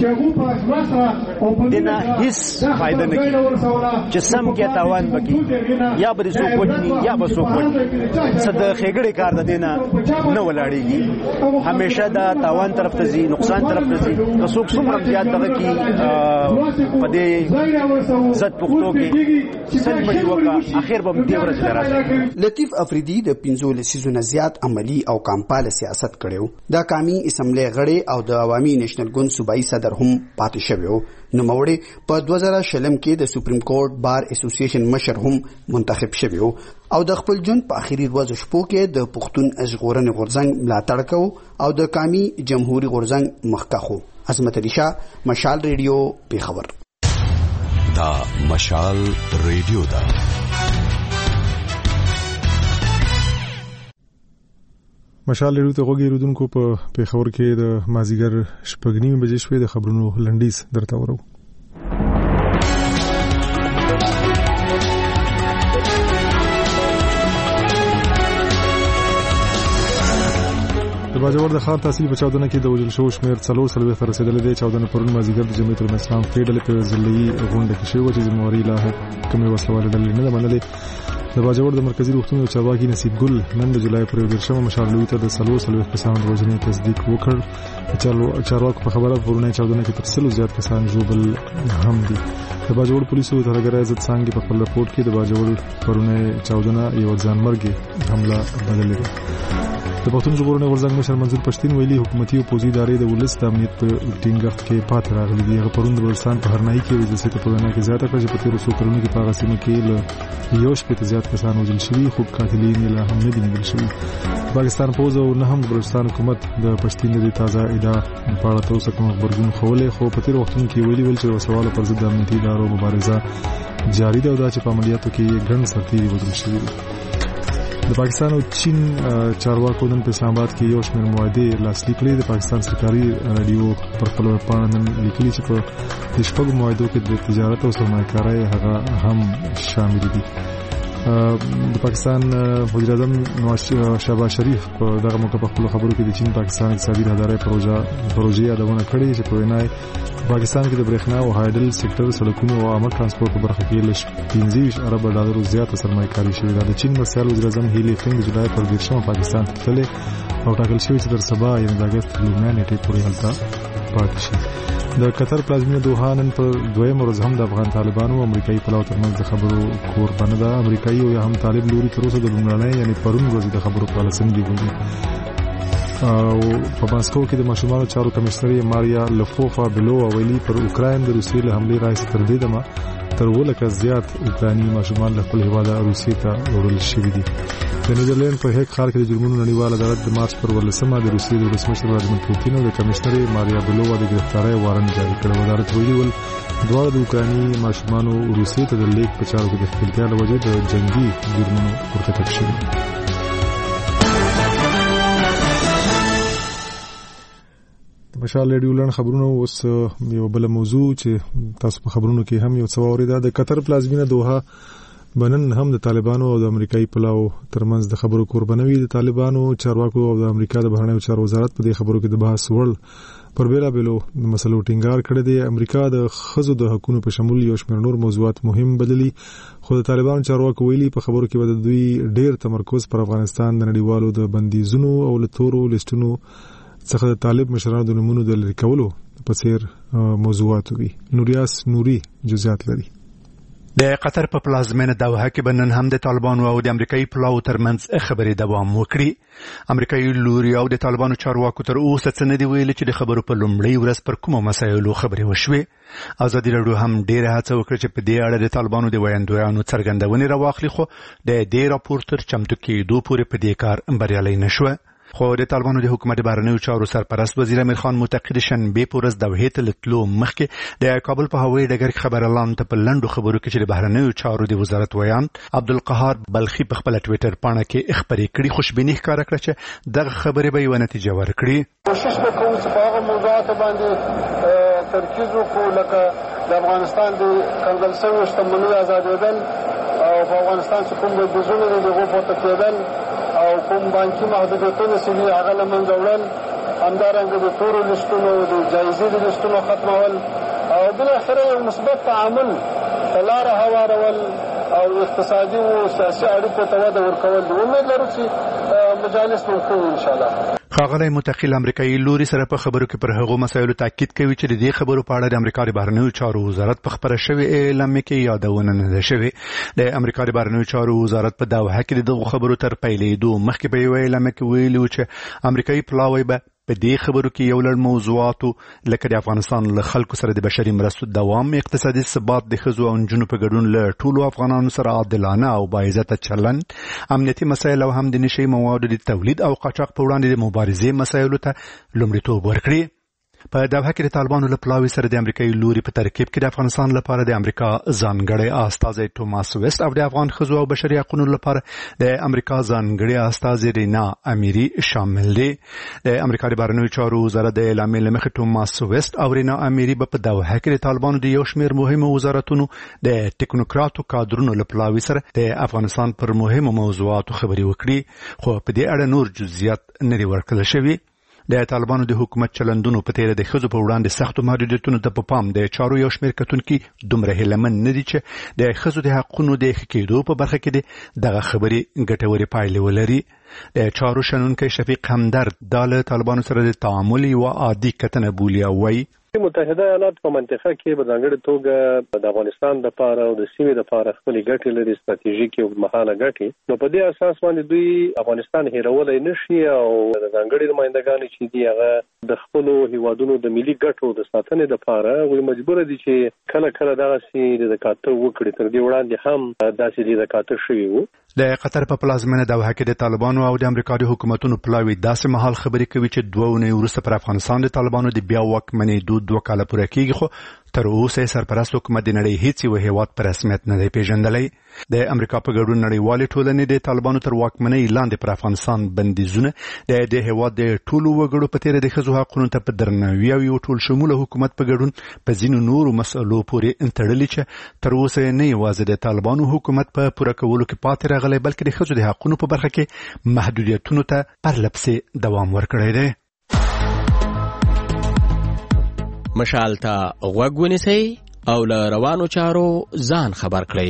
دنه هیڅ فائدہ نه کوي چې سم کې تاوان بکی یا به سو کوټنی یا به سو کوټ صد خېګړې کار د دینه نه ولاړېږي. همیشه دا تاوان طرف ته ځي نقصان طرف ته ځي. څوک څومره زیات دغه کې په دې زت پختو کې سلمړي وکا اخر به دې ورځ راځي. لطیف افریدی د پنځو لسیزو نه زیات عملی او کمپاله سیاست کړو. د قومي اسمبلی غړي او د عوامي نېشنل ګوند صوبایي صدر هم پاتې شوی. نوموړی په دوه زره شلم کې د سپریم کورټ بار اسوسییشن مشر هم منتخب شوی او د خپل ژوند په اخیری ورځو شپو کې د پښتون ژغورنې غورځنګ ملاتړ کوي او د قومي جمهوریت غورځنګ مخکښ و. عظمت علي شاه، مشال ریډیو، پیښور. دا مشال ریډیو دا مشال ریډیو ته غوږی رودونکو په پیښور کې د مازیګر شپږ نیمې بجې شوې. د خبرونو لنډیز درته ورو. د باجوړ د ښار تحصیل په چاودنه کې د وژل شوو شمېر څلور څلوېښت ته رسېدلی دی. چاودنه پرون مازدیګر د جمعیت الاسلام کې ډلې په ضلعي غونډه کې شوې وه چې ذمهواري لا کومې وسلوالې ډلې نه ده منلې. د باجوړ د مرکزي روغتون یو چارواکي نصیب ګل نن د جولای پر یو دېرشمه مشارلوي ته د څلور څلوېښت کسانو د وژنې تصدیق وکړ. د چارواکو په خبره پرونی چاودنه کې تر سلو زیات کسان ژوبل هم دي. د باجوړ پولیسو ترهګر عزت څانګې په خپل رپورټ کې د باجوړ پرونی چاودنه یو ځانمرګي حمله بللې ده. د پښتون ژغورنې غورځنګ مشر منظور پښتين ویلي حکومتي او پوځي ادارې د ولس د امنیت په ټینګښت کې پاتې راغلي دي. هغه پرون د بلوچستان په هرنایي کې ویل چې په وینا کې زیاته کړه چې په تیرو څو کلونو کې په هغه سیمه کې له یو شپېته زیات کسان وژل شوي خو قاتلین یې لا هم نه دي موندل شوي. پاکستان پوځ او نه هم د بلوچستان حکومت د پښتين د تازه ادعا په اړه تر اوسه کوم خبرګون ښوولی خو په تیرو وختونو کې ویلي ول چې وسوالو پر ضد د امنیتي ادارو مبارزه جاري ده او دا چې په عملیاتو کې ګڼ سرتیري وژل شوي دي. د پاکستان او چین چارواکو نن په اسلام آباد کې یو شمېر معاهدې لاسلیک کړې. د پاکستان سرکاري رادیو پر خپل ویبپاڼه نن لیکلي چې په دې شپږو معاهدو کې د تجارت او سرمایه‌کارۍ هغه هم شامل دي. د پاکستان وزیر اعظم نواز شهباز شریف په دغه موقع په خپل خبرو کې د چین پاکستان اقتصادي راهدارۍ پروژه پروژې یادونه کړې چې په وینا یې پاکستان کې د برېښنا او هایډل سېکټر سړکونو او عامه ترانسپورت په برخه کې له پنځه ویشت ارب ډالرو زیاته سرمایه‌کاري شوې ده. د چین مرستیال وزیر اعظم هیلی فنګ د جولای پر دېرشمه پاکستان ته تللی او ټاکل شوی چې تر سبا یعنې د اګست لومړۍ نیټې پورې هلته پاتې شي. د قطر پلازمینه دوحه نن په دویم ورځ هم د افغان طالبانو او امریکایي پلاو ترمنځ د خبرو کوربانه ده. امریکایي او یا هم طالب لوري تر اوسه د لومړنۍ یعنې پرون ورځې د خبرو په اړه څنګه دي. او په ماسکو کې د ماشومانو چارو کمشنري ماریا لفوفا بلووا ویلي پر اوکراین د روسیې له حملې راهیسې تر دې دمه تر اووه لکه زیات اوکرایني ماشومان له خپل هېواده روسیې ته وړل شوي دي. د نیدرلینډ په هیګ ښار کې د جرمونو نړیوال عدالت د مارچ پر ورلسمه د روسیې د ولسمشر ولادیمیر پوتین او د کمشنري ماریا بلووا د ګرفتارۍ وارنټ جاري کړی و. عدالت ویلي ول دواړه د اوکرایني ماشومانو روسیې ته د لیږد په چارو کې د ښکېلتیا له وجې د جنګي جرمونو مرتکب شوي. مشال ریډیو لړن خبرونه اوس یو بل موضوع چې تاسو په خبرونو کې هم یو څه واورېده. د قطر پلازمینه دوحه بنن هم د طالبانو او د امریکایي پلاو ترمنځ د خبرو کوربانه وي. د طالبانو چارواکو او د امریکا د بهرنیو چارو وزارت په دې خبرو کې د بحث وړ پر بیلابیلو مسلو ټینګار کړی دی. امریکا د ښځو د حقونو په شمول یو شمېر نور موضوعات مهم بللي خو د طالبانو چارواکو ویلي په خبرو کې به د دوی ډېر تمرکز پر افغانستان د نړیوالو د بندیزونو او له تورو لیسټونو څخه د طالب مشرانو د نومونو د لرې کولو په څیر موضوعات وي. نوریاس نوري جزئیات لري. د قطر په پلازمینه دوحه کې بنن هم د طالبانو او د امریکایي پلاو ترمنځ خبرې دوام وکړي. امریکایي لوري او د طالبانو چارواکو تر اوسه څه نه دي ویلي چې د خبرو په لومړۍ ورځ پر کومو مسایلو خبرې وشوې. ازادي راډیو هم ډېره هڅه وکړه چې په دې اړه د طالبانو د ویاندویانو څرګندونې راواخلي خو د دې راپور تر چمتو کېدو پورې په دې کار بریالی نه شوه. خو د طالبانو د حکومت بهرنیو چارو سرپرست وزیر امیر خان معتقد شنبه په ورځ دوحې ته له تلو مخکې د کابل په هوایي ډګر کې خبر اعلان ته په لنډو خبرو کې چې د بهرنیو چارو د وزارت ویان عبدالقهار بلخي په خپل ټویټر پاڼه کې خبرې کړې. خوشبیني ښکاره کړه چې دغه خبرې به یوه نتیجه ورکړي. کوشش وکړو چې په هغه موضوعاتو باندې ترکیز وکړو لکه د افغانستان د کنګل شویو شتمنیو ازادېدل او په افغانستان چې کوم بندیزونه دي د هغو پورته کېدل او کوم بانکي محدودیتونه چې دي هغه له منځه وړل، همدارنګه د تورو لیستونو د جایزې د لیستونو ختمول او بالاخره یو مثبت تعامل ته لاره هوارول او اقتصادي او سیاسي اړیکو ته وده ورکول. امید لرو چې مجالس ممکن انشاءالله. ښاغلی متقیل امریکایي لوري سره په خبرو کې پر هغو مسایلو تاکید کوي چې د دې خبرو په اړه د امریکا د بهرنیو چارو وزارت په خبره شوې اعلامیه کې یادونه نه ده شوې. د امریکا د بهرنیو چارو وزارت په دوحه کې د دغو خبرو تر پیلېدو مخکې په یوه اعلامیه کې ویلي و چې امریکایي پلاوی به په دې خبرو کې یو لړ موضوعاتو لکه د افغانستان له خلکو سره د بشري مرستو دوام، اقتصادي ثبات، د ښځو او نجونو په ګډون له ټولو افغانانو سره عادلانه او باعزته چلند، امنیتي مسایل او هم د نشي موادو د تولید او قاچاق په وړاندې د مبارزې مسایلو ته لومړیتوب ورکړي. په دوحه کې د طالبانو له پلاوي سره د امریکایي لوري په ترکیب کې د افغانستان لپاره د امریکا ځانګړی استازی توماس ویست او د افغان ښځو او بشري حقوقو لپاره د امریکا ځانګړی استازی رینا امیری شامل دي. د امریکا د بهرنیو چارو وزارت د اعلامیې له مخې توماس ویست او رینا امیری به په دوحه کې د طالبانو د یو شمېر مهمو وزارتونو د ټکنوکراتو کادرونو له پلاوي سره د افغانستان پر مهمو موضوعاتو خبرې وکړي، خو په دې اړه نور جزئیات نه دي ورکړل شوي. د طالبانو د حکومت چلندونو په تیره د ښځو په وړاندې سختو محدودیتونو ته په پام د چارو یو شمېر کتونکي دومره هیلهمن نه دي چې د ښځو د حقونو د ښه کېدو په برخه کې د دغه خبرې ګټورې پایلې ولري. د چارو شنونکی شفیق همدرد دا له طالبانو سره د تعامل یوه عادي کتنه بولي او وایي متحده ایالات په منطقه کې په ځانګړې توګه د افغانستان لپاره او د سیمې لپاره خپل ګټې لري، ستراتیژیکي او مهاله ګټې، نو په دې اساس باندې دوی افغانستان هیرولای نشي او د ځانګړې نمائندګانو چې دی هغه د خپل هیوادونو د ملي ګټو د ساتنې لپاره وي مجبور دي چې کله کله دغه سي د کاته وکړي. تر دې وړاندې هم داسې د کاته شوی وو. د قطر په پلازمینه دوحه کې د طالبانو او د امریکا د حکومتونو پلاوي داسې مهال خبرې کوي چې دوه اونۍ وروسته پر افغانستان د طالبانو د بیا واکمنېدو دوه کاله پوره کېږي، خو تر اوسه سرپرست حکومت د نړۍ هیڅ یو هیواد په رسمیت نه دی پیژندلی. د امریکا په ګډون نړیوالې ټولنې د طالبانو تر واکمنۍ لاندې پر افغانستان بندیزونه د دې هیواد د ټولو وګړو په تیره د ښځو حقونو ته په درناوي او یو ټول شموله حکومت په ګډون په ځینو نورو مسئلو پورې تړلي چې تر اوسه نه یوازې د طالبانو حکومت په پوره کولو کې پاتې راغلی بلکې د ښځو د حقونو په برخه کې محدودیتونو ته پرلپسې دوام ورکړی دی. مشال ته غوږ ونیسئ او له روانو چارو ځان خبر کړئ.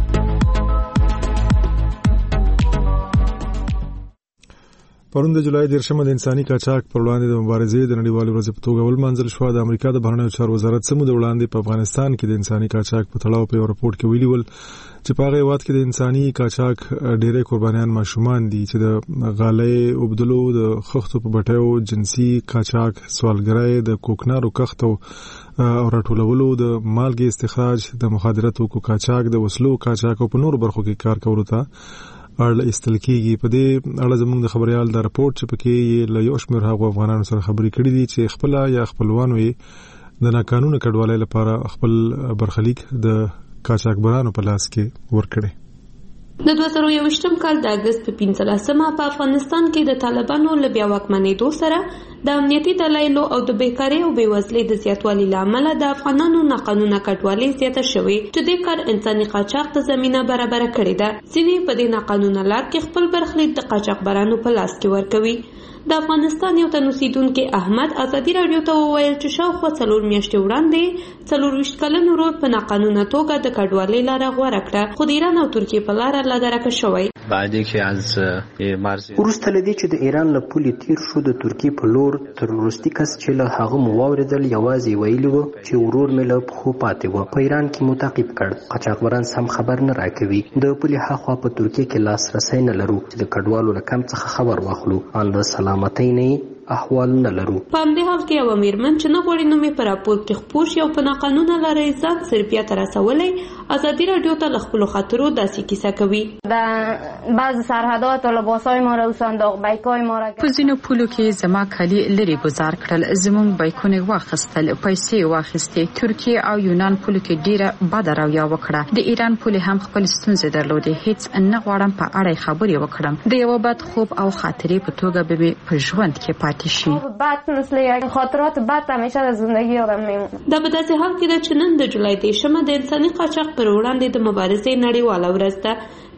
پرون د جولای دیرشمه د انساني قاچاق پر وړاندې د مبارزې د نړیوالې ورځې په توګه ولمانځل شوه. د امریکا د بهرنیو چارو وزارت څه موده وړاندې په افغانستان کې د انساني قاچاق په تړاو په یو راپورټ کې ویلي ول چې په هغه هېواد کې د انساني قاچاق ډېری قربانیان ماشومان دي چې د غالۍ اوبدلو، د خښتو په بټیو، جنسي قاچاق، سوالګرۍ، د کوکنارو کښت او راټولولو، د مالګې استخراج، د مخدره توکو قاچاق، د وسلو قاچاق او په نورو برخو کې کار کولو ته اړ ایستل کېږي. په دې اړه زموږ د خبريال د راپورټ چې پکې یې له یو شمېر هغو افغانانو سره خبرې کړې دي چې خپل یا خپلوانو یې د ناقانونه کډوالۍ لپاره خپل برخلیک د قاچاقبرانو په لاس کې ورکړي. د دوه زره یوویشتم کال د اګست په پنځلسمه په افغانستان کې د طالبانو له بیا واکمنېدو سره د امنیتي دلایلو او د بیکارۍ او بېوزلۍ د زیاتوالي له امله د افغانانو ناقانونه کډوالۍ زیاته شوې چې دې کار انساني قاچاق ته زمینه برابره کړې ده. ځینې په دې ناقانونه لار کې خپل برخلیک د قاچاقبرانو په لاس کې ورکوي. د افغانستان یو تن اوسیدونکي احمد ازادي راډیو ته وویل چې شاوخوا څلور میاشتې وړاندې څلورویشت کلن ورور په ناقانونه توګه د کډوالۍ لاره غوره کړه، خو د ایران او ترکیې په لاره لادرکه شوی. وروسته له دې چې د ایران له پولې تیر شو، د ترکیې په لور تر وروستي کس چې له هغه مو واورېدل یوازې ویلي وو چې ورور مې له پښو پاتې وو. په ایران کې مو تعقیب کړ. قاچاقبران سم خبر نه راکوي. د پولې هاخوا په ترکیې کې لاسرسی نه لرو چې د کډوالو له کم څخه خبر واخلو. ان د سلامتۍ نه احوال نه لرو. په همدې حال کې یوه میرمن چې نه غواړي نوم یې په راپور کې خپور شي او په ناقانونه لارې ځان سربیا ته رسولی، ازادي راډیو ته له خپلو خاطرو داسې کیسه کوي. د بعض سرحدات و لباسای ما را وسانداغ، بیکای ما را په ځینو پولو کې زما کالي لرې ګزار کړل، زموږ بیکونه واخیستل، پیسې واخیستې. ترکیې او یونان پولو کې ډیره بده رویه وکړه. د ایران پولې هم خپل ستونزې درلودې. هیڅ نه غواړم په اړه خبرې وکړم. د یو بد خوب او خاطرې په توګه به مې په ژوند کې پاتې شي. بد مثل یک خاطرات بد همیشه در زندگی یادم میمونه. دا په داسې حال کې ده چې نن د جولای دیرشمه د انساني قاچاق پر وړاندې د مبارزې نړیواله ورځ ده.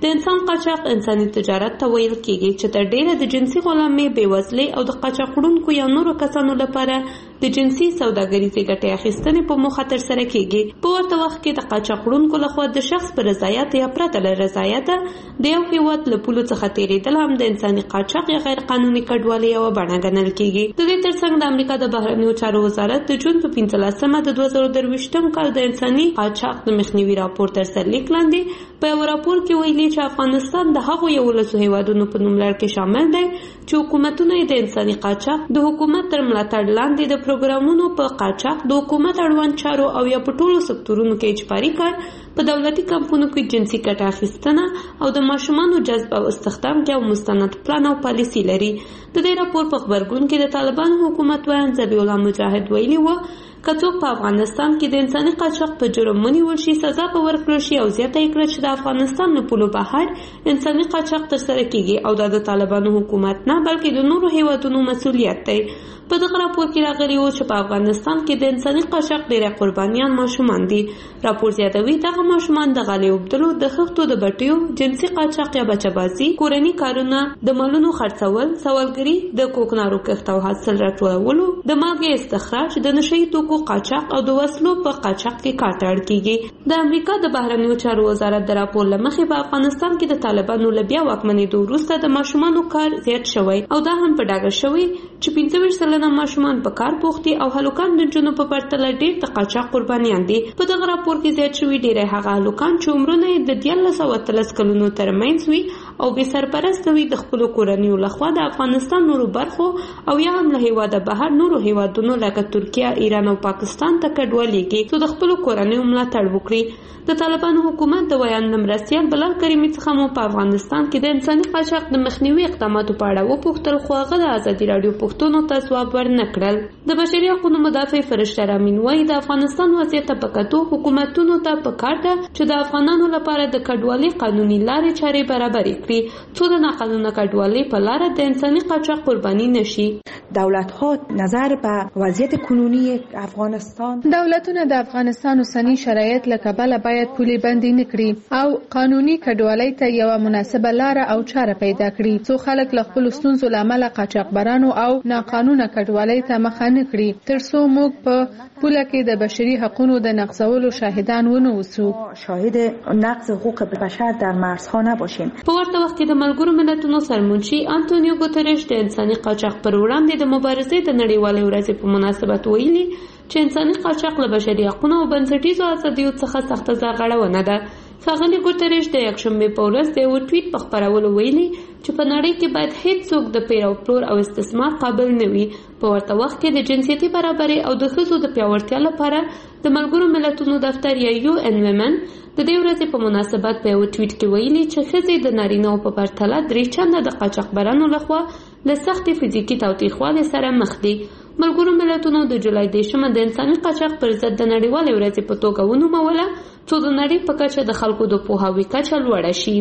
د انسان قاچاق انساني تجارت ته ویل کیږي چې تر ډیره د جنسي غلامۍ، بېوزلۍ او د قاچاقونکو یا نورو کسانو لپاره د جنسي سوداګریزې ګټې اخیستنې په موخه ترسره کیږي. په ورته وخت کې د قاچاقونکو لخوا د شخص پر رضایت یا پرته له رضایت د یو هیواد له پولو څخه تیریدل هم د انساني قاچاق یا غیر قانوني کډوالۍ یوه بڼه ګڼل کیږي. د دې ترڅنګ د امریکا د بهرنیو چارو وزارت د جون په پنځلسمه د دوه زره درویشتم کال د انساني قاچاق د مخنیوي راپور تر سرلیک لاندې په یو راپور کې ویلي چې افغانستان د هغو یولسو هیوادونو په نوملړ کې شامل دی چې حکومتونه یې د انساني قاچاق د حکومت تر ملاتړ لاندې د پروګرامونو په قاچاق، د حکومت اړوند چارو او یا په ټولو سکتورونو کې اجباري کار، په دولتي کمپونو کې جنسي ګټه اخیستنه او د ماشومانو جذب او استخدام کې او مستند پلان او پالیسي لري. د دې راپور په خبرګون کې د طالبانو حکومت ویاند ذبیح الله مجاهد ویلي و که څوک په افغانستان کې د انساني قاچاق په جرم ونیول شي، سزا به ورکړل شي او زیاته یې کړه چې د افغانستان له پولو بهر انساني قاچاق ترسره کیږي او دا د طالبانو حکومت نه بلکې د نورو هیوادونو مسؤلیت دی. په دغه راپور کې راغلي و چې په افغانستان کې د انساني قاچاق ډېری قربانیان ماشومان دي. راپور زیاتوي دغه ماشومان د غالۍ اوبدلو، د خښتو د بټیو، جنسي قاچاق یا بچه‌بازي، کورني کارونه، د مالونو خرڅول، سوالګري، د کوکنارو کښت او حاصل راټولولو، د مالګې استخراج، د نشهیي توکو قاچاق او د وسلو په قاچاق کې کار ته اړ کیږي. د امریکا د بهرنیو چارو وزارت د راپور له مخې په افغانستان کې د طالبانو له بیا واکمنېدو وروسته د ماشومانو کار زیات شوی او دا هم په ډاګه شوی چې پنځه ویشت سلنه ماشومان په کار بوخت دي او هلکان د نجونو په پرتله ډېر د قاچاق قربانیان دي. په دغه راپور کې زیات شوي ډېری هغه هلکان چې عمرونه یې د دیارلس او اتلس کلونو ترمنځ وي او بې سرپرسته وي، د خپلو کورنیو لخوا د افغانستان نورو برخو او یا هم له هیواده بهر نورو هیوادونو لکه ترکیه، ایران او پاکستان ته کډوالېږي څو د خپلو کورنیو ملاتړ وکړي. د طالبانو حکومت د ویاند مرستیال بلال کریمي څخه مو په افغانستان کې د انساني قاچاق د مخنیوي اقداماتو په اړه وپوښتل، خو هغه د ازادي راډیو پوښتنو ته ځواب ورنه کړل. د بشري حقوقو مدافع فرشته رامین وایي د افغانستان وضعیت ته په کتو حکومتونو ته پکار ده چې د افغانانو لپاره د کډوالۍ قانوني لارې چارې برابرې کړي څو د ناقانونه کډوالۍ په لاره د انساني قاچاق قرباني نشي. دولت‌ها نظر به وضعیت کنونی افغانستان، دولتونه د افغانستان اوسنی شرایط له کبله باید پولې بندي نکړي او قانوني کډوالۍ ته یو مناسبه لار او چاره پیدا کړي څو خلک له خپل ستونزو لامل قاچاقبرانو او ناقانونه کډوالۍ ته مخه نه کړي، ترڅو موږ په پوله کې د بشري حقوقو د نقضولو شاهدان ونه اوسو، شاهد نقض حقوق بشر در مرزها نباشیم. په ورته وخت کې د ملګرو ملتونو سرمنشي انټونیو ګوتریش د انساني قاچاق پر وړاندې د مبارزې د نړیوالې ورځې په مناسبت ویلي چې انساني قاچاق له بشري حقوقو او بنسټیزو ازادیو څخه سخته ځانګړونه ده. ښاغلي ګوتریش د یکشنبې په ورځ د یو ټویټ په خپرولو ویلي چې په نړۍ کې باید هیڅوک د پیر او پلور او استثمار قابل نه وي. په ورته وخت کې د جنسیتي برابرۍ او د ښځو د پیاوړتیا لپاره د ملګرو ملتونو دفتر یا یو ان ویمن د دې ورځې په مناسبت په یو ټویټ کې ویلي چې ښځې د نارینه‌و په پرتله درې چنده د قاچاقبرانو لخوا له سختې فزیکي تاوتریخوالي سره مخ دي. ملګرو ملتونو د جولای دېرشمه د انساني قاچاق پر ضد د نړیوالې ورځې په توګه ونوموله څو د نړۍ په کچه د خلکو د پوهاوي کچه لوړه شي.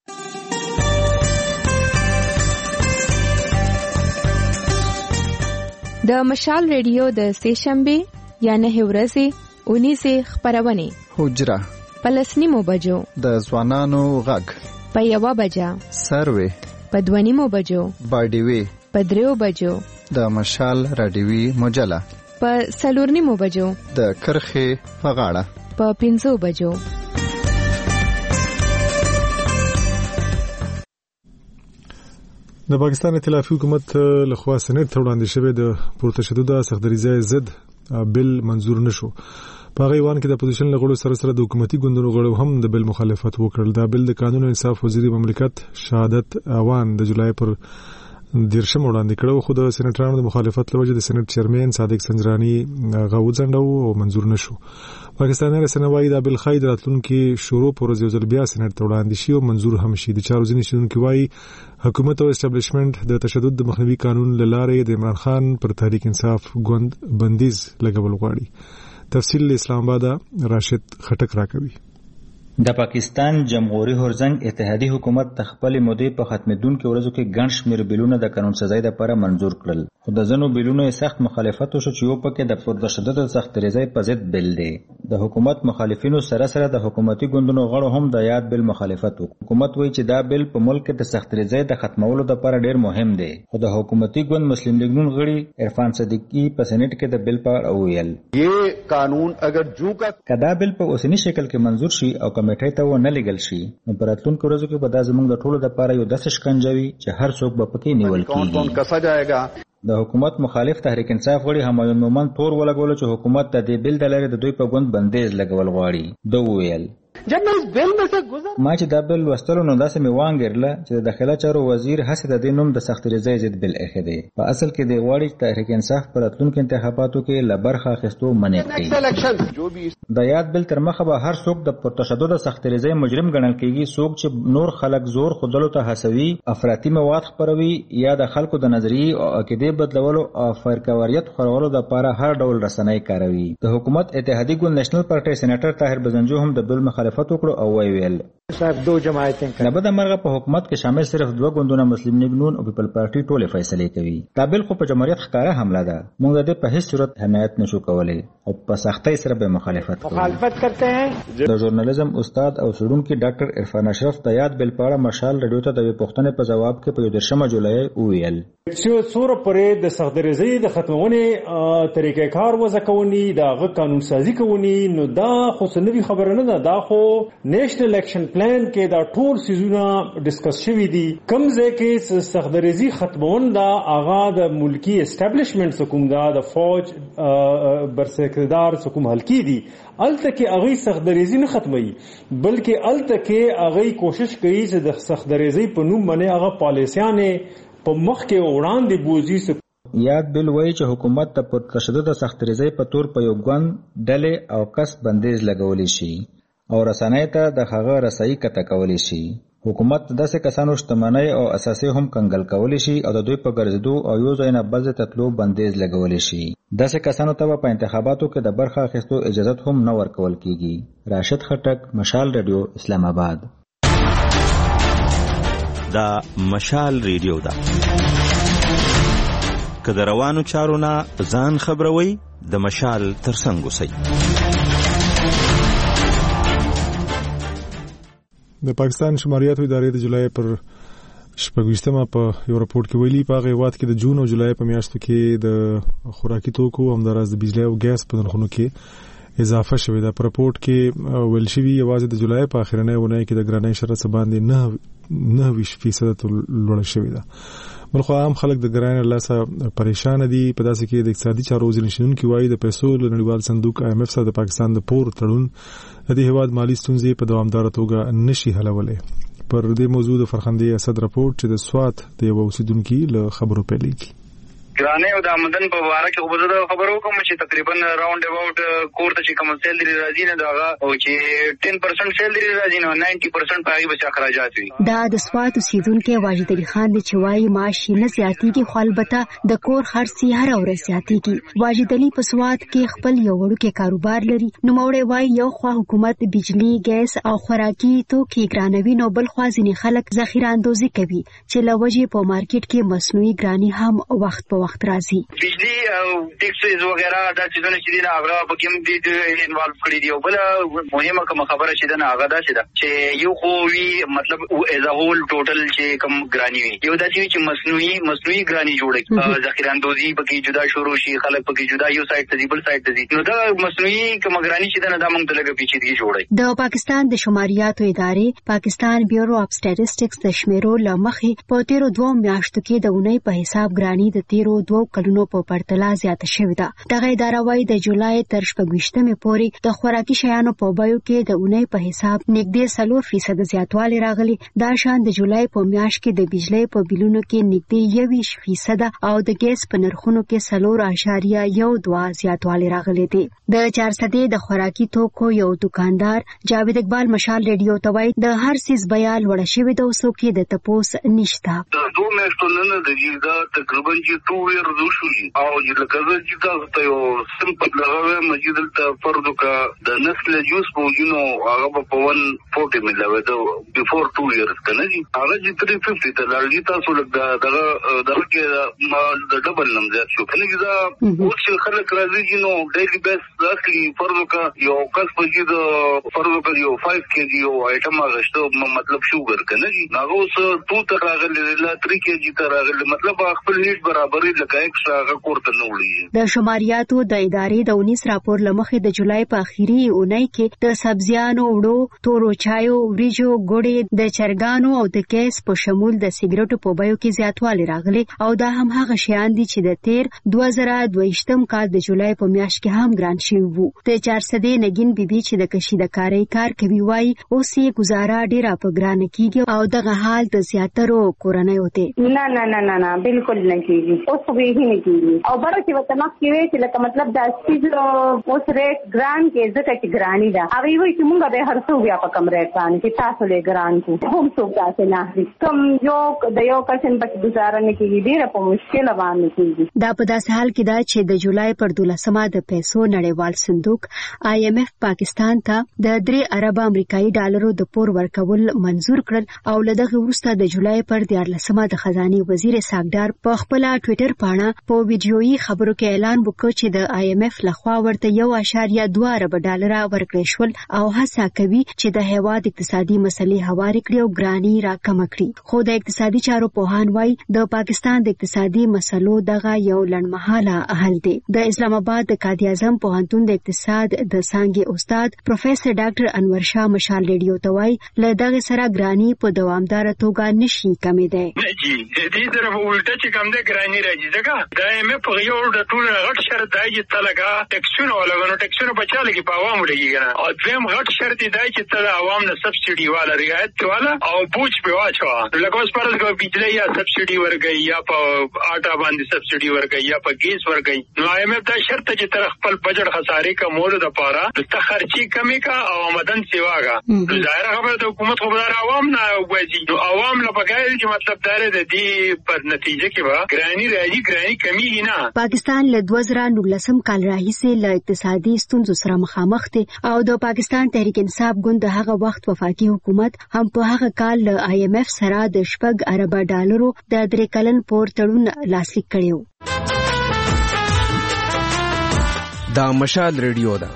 د مشال ریډیو د سه شنبه یا نه ورځې اونیسه خبرونه حجره پلسنیمو بجو د ځوانانو غږ په یوه بجه سروي په دوانیمو بجو باډیوي په دریو بجو د مشال رادیوي مجله په سلورنیمو بجو د کرخه په غاړه په پنځو بجو. د پاکستان ائتلافي حکومت لخوا سنټ ته وړاندې شوی د پرتشدد سختدریزه ضد بل منظور نشو. په غیوان کې د اپوزیشن لغړو سره سره د حکومتي ګوندونو غړو هم د بل مخالفت وکړل. دا بل د قانون انصاف وزیر مملکت شهادت اوان د جولای پر دیرشم وړاندې کړو، خو د سېنیټرانو د مخالفت لوجه د سېنیټ چیرمن صادق سنجرانی غوځنډو او منظور نشو. پاکستاني رسنۍ وايي دا بل خیر راتلونکي شروع پر ځو ځل بیا سېنیټ ته وړاندې شي او منظور هم شي. د چارو ځینې شونکي وايي حکومت او اسټابلیشمنت د تشدد د مخنیوي قانون لاره د عمران خان پر تحریک انصاف ګوند بندیز لګول غواړي. تفصیل اسلام آباد راشد خټک راکوي. د پاکستان جمهوریت غورځنګ اتحادیه حکومت د خپل مودې په ختمېدونکو ورځو کې ګڼ شمېر بیلونه د قانون سازۍ لپاره منظور کړل، خو د ځینو بیلونو یې سخت مخالفت وشو چې یو پکې د پرتشدد سختریزۍ په ضد بیل دی. د حکومت مخالفینو سره سره د حکومتي ګوندونو غړو هم د یاد بیل مخالفت وکړ. حکومت وایي چې دا بیل په ملک کې د سختریزۍ د ختمولو لپاره ډېر مهم دی، خو د حکومتي ګوند مسلم لیگ نون غړي عرفان صدیقي په سېنات کې د بیل په اړه وویل یہ قانون اگر جو کا کدا بیل په اوسنی شکل کې منظور شي او کمیټې ته ونه لګل شي نو په راتلونکو ورځو کې به دا زموږ د ټولو لپاره یو داسې شکنجه وي چې هر څوک به پکې نیول کېږي. د حکومت مخالف تحریک انصاف غړي همایون مومن تور ولګول چې حکومت د دې بیل د لارې د دوی په ګوند بندیز لګول غواړي. دوی وویل جب میں اس بیل میں سے گزر ما چې دا بیل لوستلو نو داسې مې وانګرله چې د داخله چارو وزیر هسې د دې نوم د سختریزۍ ضد بیل ایښی دی. په اصل کې دی غواړي چې تحریک انصاف په راتلونکو انتخاباتو کې له برخه اخیستو منع کړي. د یاد بیل تر مخه به هر څوک د پرتشدد سختریزۍ مجرم ګڼل کېږي، څوک چې نور خلک زور ښودلو ته هڅوي، افراطي مواد خپروي یا د خلکو د نظریې او عقیدې بدلولو او فرقواریت خپرولو دپاره هر ډول رسنۍ کاروي. د حکومت اتحادیه ګوند نېشنل پارټۍ سېنیټر طاهر بزنجو هم د بیل مخالفت وکړو او ویل صاحب دو جماعتیں نه بده مرغه په حکومت کې شامل صرف دوه ګوندونه مسلم لیگ نون او پیپل پارټي ټول فیصله کوي. دا بیل خو په جمهوریت ښکاره حمله ده، موږ د په هیڅ صورت حمایت نشو کولای او په سختۍ سره به مخالفت کوو. مخالفت کرتے ہیں. د ژورنالیزم استاد او څېړونکي ډاکټر عرفان اشرف د یاد بیل په اړه مشال رادیو ته د پوښتنې په جواب کې په یوولسمه جولای وویل چې څوره پرې د سختریزۍ د ختمونې طریقې کار وضع کوونی دغه قانون سازي کوونی نو دا خو سنوي خبره نه ده، دا خو نېشنل اکشن پلان کې دا ټول سيزونه ډیسکس شوي دي. کوم ځای کې سختریزي ختمون دا اغا د ملکی اسټابلیشمنت کوم دا د فوج برسکردار کوم حلقې دي الته کې اغي سختریزي نه ختمي بلکې الته کې اغي کوشش کوي چې د سختریزي په نوم باندې هغه پالیسیانه په مخ کې وړاندې بوزي. یاد بیل وایي چې حکومت ته پر تشدد سختریزۍ په تور په یو ګوند ډلې او کس بندیز لګولی شي او رسنۍ ته د هغه رسایي قطع کولی شي. حکومت داسې کسانو شتمنۍ او اساسي هم کنګل کولی شي او د دوی په ګرځېدو او یو ځای نه بل ځای ته تلو بندیز لګولی شي. داسې کسانو ته په انتخاباتو کې د برخه اخیستو اجازت هم نه ورکول کیږي. راشد خټک، مشال رادیو، اسلام آباد. دا مشال ریډیو ده. که د روانو چارو نه ځان خبروي د مشال ترڅنګ اوسئ. د پاکستان شماریاتو ادارې د جولای پر شپږویشتمه په یو راپورټ کې ویلي په هغه هیواد کې د جون او جولای په میاشتو کې د خوراکي توکو همداراز د بجلی او ګیس په نرخونو کې اضافه شوې ده. په راپورټ کې ویل شوي یوازې د جولای په اخرنۍ اونۍ کې د ګرانۍ شرط څه باندې نه نه ویشت فیصده ته لوړه شوې ده. بلخو عام خلک د ګرانۍ له لاسه پریشان دي. په داسې کې د اقتصادي چارو وزیر نشینونکي وایي د پیسو له نړیوال صندوق آی ایم ایف سره د پاکستان د پور تړون د دې هیواد مالي ستونزې په دوامداره توګه نشي حلولی. پر دې موضوع د فرخندې اسد راپورټ چې د سوات د یو اوسیدونکي له خبرو پیلېږي. ګرانۍ او د آمدن په باره کې خو زه خبرو کوم چې تقریبا راوند اباوت کور ته چې کوم سیل دی راځي نه دا او چې ټین پرسنټ سیل دی راځي نو نائنټي پرسنټ پای به اخراجات وي. دا د سوات اوسیدونکو واجد علي خان د چوي معاش نه زیاتېږي خو البته د کور خرڅ هر ورځ زیاتېږي. واجد علي په سوات کې خپل یو وړوکی کاروبار لري. نو موړې وای یو خو حکومت بجلی، ګیس او خوراکي توکي ګرانوي نو بل خو ځینې خلک ذخیره اندوزي کوي چې لوجې په مارکیټ کې مصنوعي ګرانی هم وخت په وخت راځي. بجلی او ټیکسز وغیرہ دا چیزونه چې دي هغه په کوم دي انوالو کړی دی. او بل مهمه کوم خبره چې دا هغه دا چې یو خو وی مطلب ایز ا هول ټوټل چې کوم ګرانی وي یو دا چې مصنوعي مصنوعي ګرانی جوړي ذخیره اندوزي پکې جدا شروع شي خلک پکې جدا یو سایت ته بل سایت ته نو دا مصنوعي کوم ګرانی چې دا موږ ته لګي پیچیدګي جوړي. د پاکستان د شماریاتو ادارې پاکستان بیورو اف سټیټسټکس د شمیرو لمخې په تیرو دوه میاشتو کې د اونۍ په حساب ګرانی د تیرو دوه کلونو په پرتله زیاته شوې ده. دغه اداره وايي د جولای تر شپږویشتمې پورې د خوراکي شیانو په بیو کې د اونۍ په حساب نږدې څلور فیصد زیاتوالی راغلی. دا شان د جولای په میاشت کې د بجلی په بیلونو کې نږدې یوویشت فیصد او د ګیس په نرخونو کې څلور اعشاریه یو دوه زیاتوالی راغلی دی. د چارسدې د خوراکي توکو یو دکاندار جاوید اقبال مشال ریډیو ته وايي د هر څیز بیه لوړه شوې ده او څوک یې د تپوس نشته. د دوه میاشتو نه د تقریبا چې ټول ایرز وشولي او چې لکه زه چې تاسو ته یو سمپل لغوه مجید ته فرض کا د نسل جوس په جنو هغه په ون فورټي ملوي دا بیفور ټو ایرز کنه جی هغه چې تhree fifty ته لږی تاسو لږ دغه دغه کې د ډبل نم زیات شو کنه دا اوس خلک راځي چې نو ډیلی بیس اصلي فرض کا یو کس په جید فرض کا یو five کېجی یو آیټم غشتو مطلب شوګر کنه جی هغه اوس two ته راغلی لا three کېجی ته راغلی مطلب خپل نیټ برابرې لکه ایکسترا هغه کوړه نه وړي د شماریاتو د ادارې د اونیس راپور لمخې د جولای په اخیری اونۍ کې د سبزیانو وړو تورو چایو وریجو ګوړې د چرګانو او د کیس په شمول د سیګریټو په بیو کې زیاتوالی راغلی او دا هم هغه شیان دي چې د تیر دوه زره دوه کال د جولای په میاشت کې هم ګران شوي وو د چار سدې نګین بیبي چې د کشیدکارۍ کار کوي وایي اوس یې گزاره ډیره په ګرانه کیږي او دغه حال د زیاترو کورنیو ته نه نه نه نه نه بالکل نه کیږي اوس به هی نه کیږي او بره چې وته مخ کې وي چې لکه مطلب د چیز اوس ریټ ګران کې ځکه چې ګرانی ده او وی چې مونږ به هر څو بیا په کم ریټ باندې چې تاسو له ګران کو هم څو تاسو نه اخلي کوم یو د یو کسن په گزاره نه کیږي ډیره په مشکل باندې کیږي دا په داسې حال کې دا چې د جولای پر دولسمه د پیسو نړیوال صندوق آی ایم ایف پاکستان ته د درې ارب امریکایي ډالرو د پور ورکول منزور کړل او لدغه وروسته د جولای پر دیارلسمه د خزانه وزیر ساګدار په خپل ټوئیټر باندې په ویډیويي خبرو کې اعلان وکړ چې د آی ایم ایف لخوا ورته یو اشاریه دوه ارب ډالر ورکړل شول او هڅه کوي چې د هیواد اقتصادي مسلې هواري کړي او ګرانی راکم کړي خو د اقتصادي چارو پوهان وايي د پاکستان د اقتصادي مسلو دغه یو لړمحاله حل دی د اسلام آباد د قائد اعظم پوهنتون د اقتصاد د څانګې استاد پروفیسور ډاکټر انور شاه مشال ریډیو ته وايي له دغه سره ګرانی په دوامدار توګه نشي کمی دی جی د دې طرف ولټه چې کوم د ګرانی راځي ځکه دا مې په یو د ټول غټ شرط دی چې تلګه ټیکسونه ولګنو ټیکسونه په چاله کې په عوام لګي کنه او دویم غټ شرط دی چې تل عوام نه سبسيډي والا رعایت والا او بوج په واچو لکه اوس پرځ کو بجلی یا سبسيډي ورګي یا په آټا باندې سبسيډي ورګي یا په ګیس ورګي نو ایم دا شرط چې تر خپل بجټ خسارې کا مول د پاره د خرچي کمی کا او آمدن سیواګه ظاهر خبره د حکومت خبردار عوام نه وایي نو عوام له بغیر چې مطلب دار د دې په نتیجه کې به ګرانی راځي ګرانی کمی نه پاکستان له دوه زره نولسم کال راهیسې له اقتصادي ستونزو سره مخامخ دی او د پاکستان تحریک انصاف ګوند د هغه وخت وفاقي حکومت هم په هغه کال له آی ایم ایف سره د شپږ ارب ډالرو د درې کلن پور تړون لاسلیک کړیو دا مشال ریډیو ده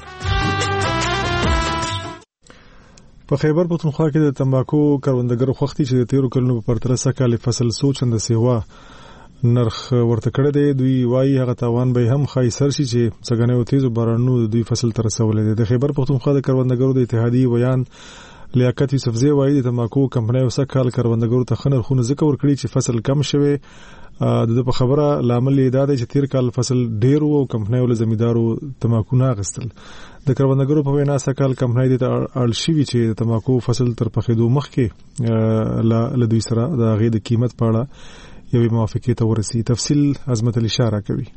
په خیبر پښتونخوا کې د تمباکو کروندګرو خوختي چې د تیرو کلونو په پرتله سکهاله فصل سوچند سیوا نرخ ورته کړی دی دوی وايي هغه تاوان به هم خای سر شي چې څنګه یو تیزو بارانو دوی فصل تر رسولې دي د خیبر پښتونخوا د کروندګرو د اتحادیې بیان لیاقت یوسفزی وايي د تمباکو کمپنۍ وسکهال کروندګرو ته خنر خونه ذکر ورکړي چې فصل کم شوی د په خبره لامل یې دا دی چې تیر کال فصل ډیر وو کمپنۍ ول زمیدارو تمباکو نه غستل د کروندګرو په وینا سکهال کمپنۍ د اړ شوی چې د تمباکو فصل تر پخېدو مخکې ل دوی سره د غي د قیمت په اړه یوې موافقې ته ورسي تفصیل عظمت الاشاره کوي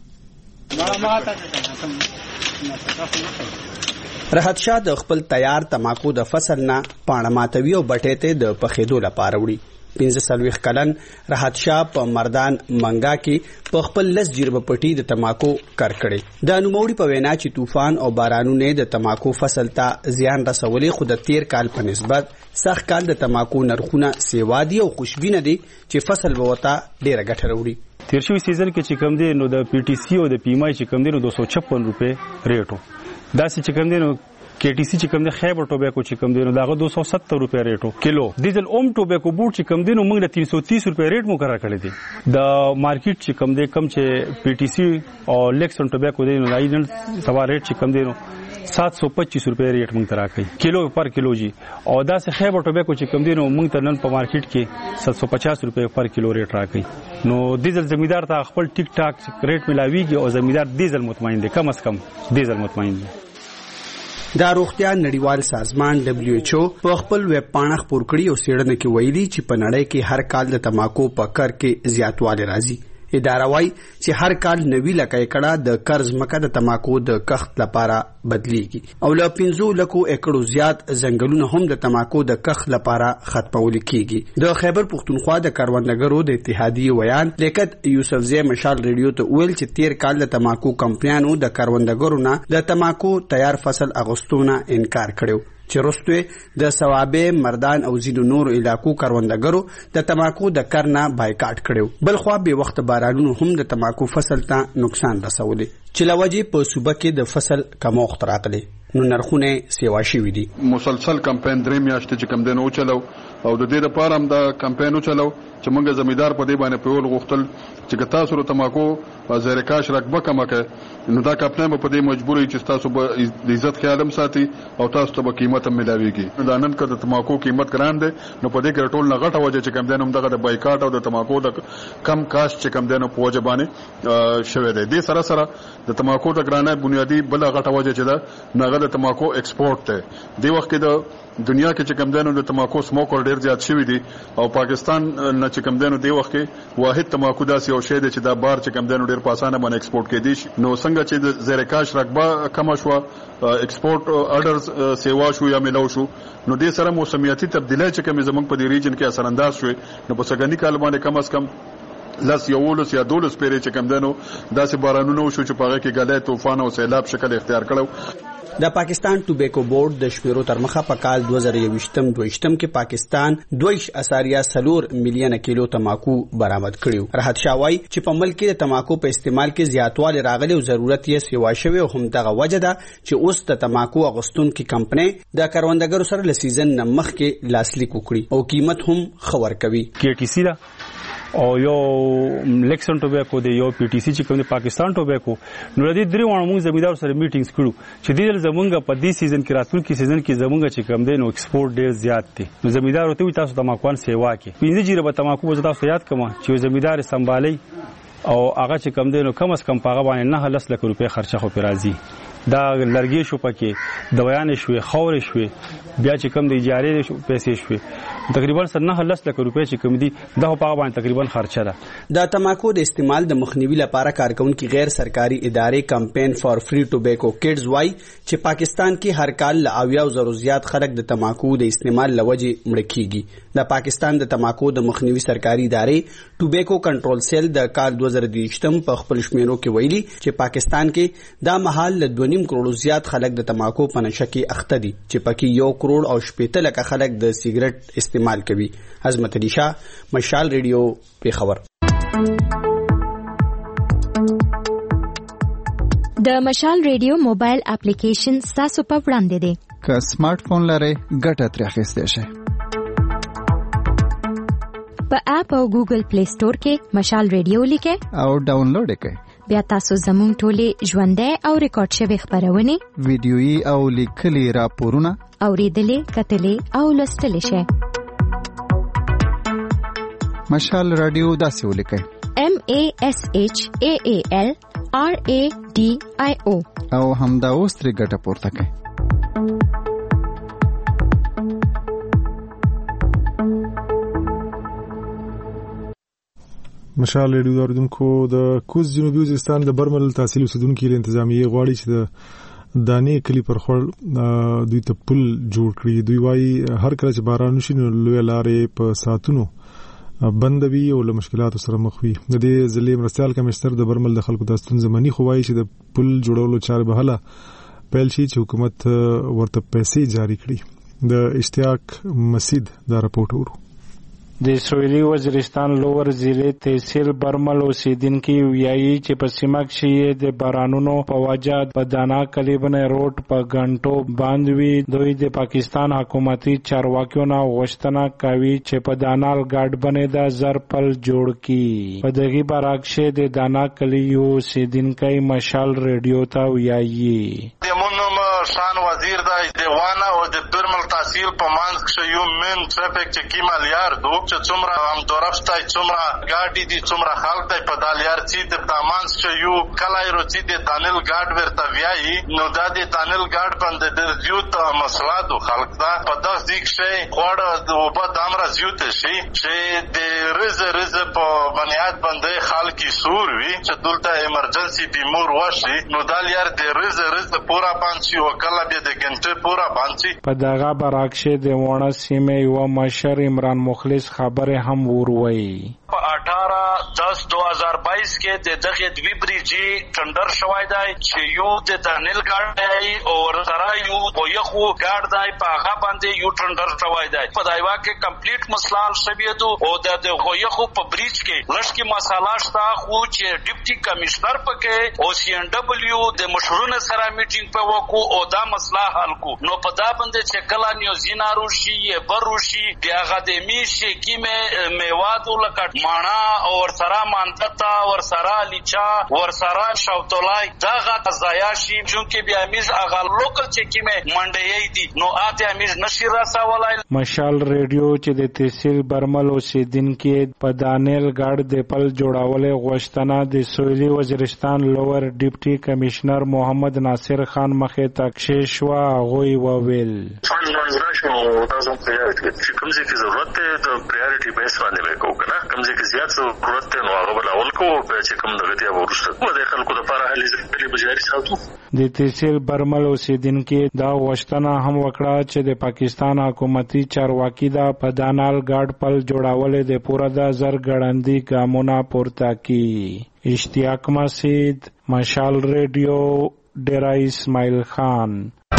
راحت شاه د خپل تیار تماکو د فصل نه پاڼه ماتوي او بټې ته د پخېدو لپاره وړي پنځه سلويخ کلن راحت شاه په مردان منګا کې په خپل لس جربه پټي د تماکو کار کړي د نوموړي په وینا چې طوفان او بارانونه د تماکو فصل ته زیان رسولي خو د تیر کال په نسبت سخت کال د تماکو نرخونه سیوا دي او خوشبینه دي چې فصل به وتا ډیره ګټه وروړي تیر شوی سیزن کې چې کم دي نو د پی ټی سی او د پی ام آی چې کم دي نو دو سو چھپن روپے ریټو دا چې کم دي نو کې ټی سی چې کم دي خیبر ټوبیکو چې کم دي نو داغه دو سو ستر روپے ریټو کیلو ډیزل اوم ټوبیکو بوټ چې کم دي نو موږ د تین سو تیس روپے ریټ مقرر کړی دي د مارکیټ چې کم دي کم چې پی ټی سی او لیکسن ټوبیکو دي نو دایي نن سوا ریټ چې کم دي نو سات سو پچیس روپے ریټ موږ ترا کوي کیلو پر کیلو جی او دا سه خیبر ټوبیکو چې کم دي نو موږ ته نن په مارکیټ کې سات سو پچاس روپے پر کیلو ریټ راکړي نو ډیزل زمیدار ته خپل ټیک ټاک ریټ ملاویږي او زمیدار ډیزل مطمئن دي کم از کم ډیزل مطمئن دي د روغتیا نړیوال سازمان دبليو ایچ او په خپل ویب پاڼه خپور کړی او سیړنه کې ویلي چې په نړۍ کې هر کال د تماکو په کار کې زیاتوالی راځي اداره وايي چې هر کال نوي لکه ایکړه د قرض مکه د تماکو د کښت لپاره بدلیږي او له پنځو لکو ایکړو زیات ځنګلونه هم د تماکو د کښت لپاره ختمول کیږي. د خیبر پښتونخوا د کروندګرو د اتحادیې ویان لیکت یوسفزی مشال ریډیو ته ویل چې تیر کال د تماکو کمپنیانو د کروندګرو نه د تماکو تیار فصل اغوستونه انکار کړو چې وروسته د ثوابه مردان او ځینو نورو علاقو کروندګرو د تماکو د کرنا بایکاټ کړو. بل خو به وخت بارانونو هم د تماکو فصل ته نقصان رسولي چې لوجې په صوبه کې د فصل کموخت راغلي نو نرخونه سیوا شوي دي. مسلسل کمپاین درې میاشتې چې کم دنه او چلو او د دې لپاره هم دا کمپاین او چلو چې موږ زمیدار په دې باندې پیول غوښتل چې تاسو ته تماکو زیرکاش رقبه کمه کړي نو دا کمپاین په دې مجبوري چې تاسو به د عزت خیالم ساتي او تاسو ته به قیمت هم ملاويږي. دا نن کده تماکو قیمت ګران دي نو په دې کې ټول نه غټه وجه چې کم دنه هم دغه د بایکاټ او د تماکو د کم کاش چې کم دنه په وجه باندې شوه دي. د سره سره د تماکو د ګرانه بنیادی بل غټه وجه چې دا نه د تماکو ایکسپورټ ته دی وخت کې د دنیا کې چې کم دنو د تماکو سموکر ډیر زیات شوی دي او پاکستان نه چې کم دنو دی وخت کې واحد تماکو داسې او شی دی چې دا بار چې کم دنو ډیر په اسانه باندې ایکسپورټ کې دي. نو څنګه چې د زیرکاش رقبه کم شو ایکسپورټ اورډرز سیوا شو یا ملو شو نو دې سره موسمیاتي تبدیلی چې کوم زمونږ په دې ریجن کې اثر انداز شوی نو په سګنی کال باندې کم از کم لاس یولس یا دولس پیری چې کم دنو داسې بارانونه شو چې پاغه کې غلې طوفان او سیلاب شکل اختیار کړو. د پاکستان ټوبیکو بورډ د شمیرو تر مخه په کال دوه زره یوویشتم دویشتم کې پاکستان دویش اشاریه څلور میلیونه کیلو تماکو برآمد کړیو. راحت شاوای چې په ملک کې د تماکو په استعمال کې زیاتوالی راغلی او ضرورت یې سیوا شوی هم دغه وجه ده چې اوس د تماکو اغوستونکو کمپنۍ د کروندګرو سره له سیزن نه مخکې لاسلیک وکړي او قیمت هم خبر کوي. کې ټي سي دا او یو لیکسن ټوبیکو دی یو پی ټی سی چې کوم د پاکستان ټوبیکو نو د دې درې وانه موږ زمیدار سره میټینګز کړو چې دې زمونږ په دې سیزن کې راتلونکي سیزن کې زمونږ چې کوم دی نو ایکسپورټ ډیر زیات دی. نو زمیدار ته تاسو تماکوان سیوا کې پنځه جیره به تماکو وځ تاسو یاد کما چې زمیدار سنبالي او هغه چې کوم دی نو کم از کم پاغه باندې نه لس لک روپے خرچه خو پیرازي دا لرګي شو پکې دویان شوې خور شوې بیا چې کم د اجاره شو پیسې شوې تقریبا سر نه لس لک روپے چې کم دي دا په باندې تقریبا خرچه ده. د تماکو د استعمال د مخنیوي لپاره کارکونکو غیر سرکاري ادارې کمپین فار فری ټوبیکو کډز وای چې پاکستان کې هر کال ل اویا زرو زیات خلک د تماکو د استعمال لوجه مړ کیږي. د پاکستان د تماکو د مخنیوي سرکاري ادارې ټوبیکو کنټرول سیل د کال دوه زره دویشتم په خپل شمیرو کې ویلي چې پاکستان کې دا مهال له دوه نیم کروڑ زیات خلک د تماکو په نشه کې اخته دي چې پکې یو کروڑ او شپږ لک خلک د سیګریټ استعمال کوي. عظمت علي شاه مشال ریډیو پیښور. د مشال ریډیو موبایل اپلیکیشن تاسو په وړاندې دی. که سمارټ فون لرئ ګټه ترې اخیستی شئ. په اپ او ګوګل پلی سٹور کې مشال ریډیو لیکئ او ډاونلوډ یې کړئ. بیا تاسو زموږ ټولې ژوندۍ او ریکارډ شوي خبرونه ویډیويي او لیکلي راپورونه اوریدلې کتلې او لوستلې شئ. مشال رادیو داسې ولیکئ M A S H A A L R A D I O او همدا اوس ترې ګټه پورته کړئ. مشال ریډیو داردونکو د کوز جنوبي وزیرستان د برمل تحصیل اوسیدونکو له انتظامیه غواړي چې د دانې کلی پر خور دوی ته پل جوړ کړي. دوی وايي هر کله چې باران وشي نو لوی لارې په ساتونو بندوي او له مشکلاتو سره مخ وي. د دې ضلع مرستيال کمشنر د برمل د خلکو د ستونزې مني خو وايي چې د پل جوړولو چارې به هله پیل شي چې حکومت ورته پیسې جاری کړي. د اشتیاق مسید دا راپورټ ورو. د سویلي وزیرستان لوور ضلع تحصیل برمل اوسیدونکي ویایي چې په سیمه کې د بارانونو په وجه په دانا کلیبنه روډ په غنټو باندې وي. دوی د پاکستان حکومتي چارواکیو نه غوښتنه کوي چې په دانال ګاډ باندې د زرپل جوړ کړي. په دغه برعکس د دانا کلیو اوسیدونکي مشال ریډیو ته ویایي شان و وزیر د دیوانه او د برمل تحصیل په مانځ کې یو من ټریفیک چې کی مالیار دو چې څومره هم درفتای څومره ګاډي دي څومره خلک دی په دالیار چې د پامانس چې یو کلای روچی د تانل ګاډ ورته ویایي نو دا د تانل ګاډ باندې د زیوت مسله دو خلک دا په داس دیک شي خوړه د وبا دامره زیوت شي چې د رز رز په بنیاد باندې خلک سور وي چې دلته ایمرجنسي بیمور وشي نو دالیار د رز رز پورا پانچی وکړه به د ګنټه پورا پانچی په دغه برعکس د وونه سیمه یو مشر عمران مخلص خبره هم وروي په اٹھارہ دس دو ہزار بائیس کې د دغه دوی بریجی ټندر شوای دی چې یو د تنل ګاډ دی او سره یو او یو ګاډ دی په هغه باندې یو ټندر شوای دی په دایوا کې کمپلیټ مسلال شویدو او د یو یو په بریج کې لږ کې مساله شته خو چې ډیپټي کمشنر پکې او سی ان ډبلیو د مشرونو سره میټینګ په وکړو او دا مسله حل کو نو په دا باندې چې کله نیوزینا روشي بروشي بیاغه د میشي کیمه میوادو لکه مانا اور سرا مانتتا اور سرا لیچا اور سرا شوتولای دغه تزایاشي چونکه بیا میز اغه لوکل چکی مې منډې دي نو اته میز نشي راسولای مشال ریډیو چې د تحصیل برمل اوسیدونکو په دانیل ګاډ د پل جوړولې غوښتنه د سویلي وزیرستان لوور ډیپټي کمشنر محمد ناصر خان مخه تکشیش وا غوي وویل چې کوم ځای کې ضرورت ده د پرایورټي بیس باندې وکړو کنه کوم ځای کې زیات ضرورت ده نو هغه بل اول کو چې کوم دغه دی ورسته نو د خلکو لپاره هلي ځکلي بجاري ساتو د تحصیل برمل اوسیدونکو دا غوښتنه هم وکړه چې د پاکستان حکومتي چارواکي دا په دانال ګاډ پل جوړولې د پوره د زر ګړندې ګامونه پورته کی اشتیاق مسعود مشال ریډیو ډیرا اسماعیل خان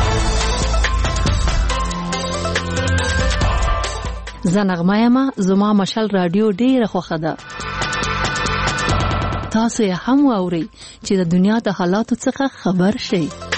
زنغمایما زما مشال رادیو ډیره خوښه ده تاسو یې هم واورئ چې د دنیا د حالاتو څخه خبر شئ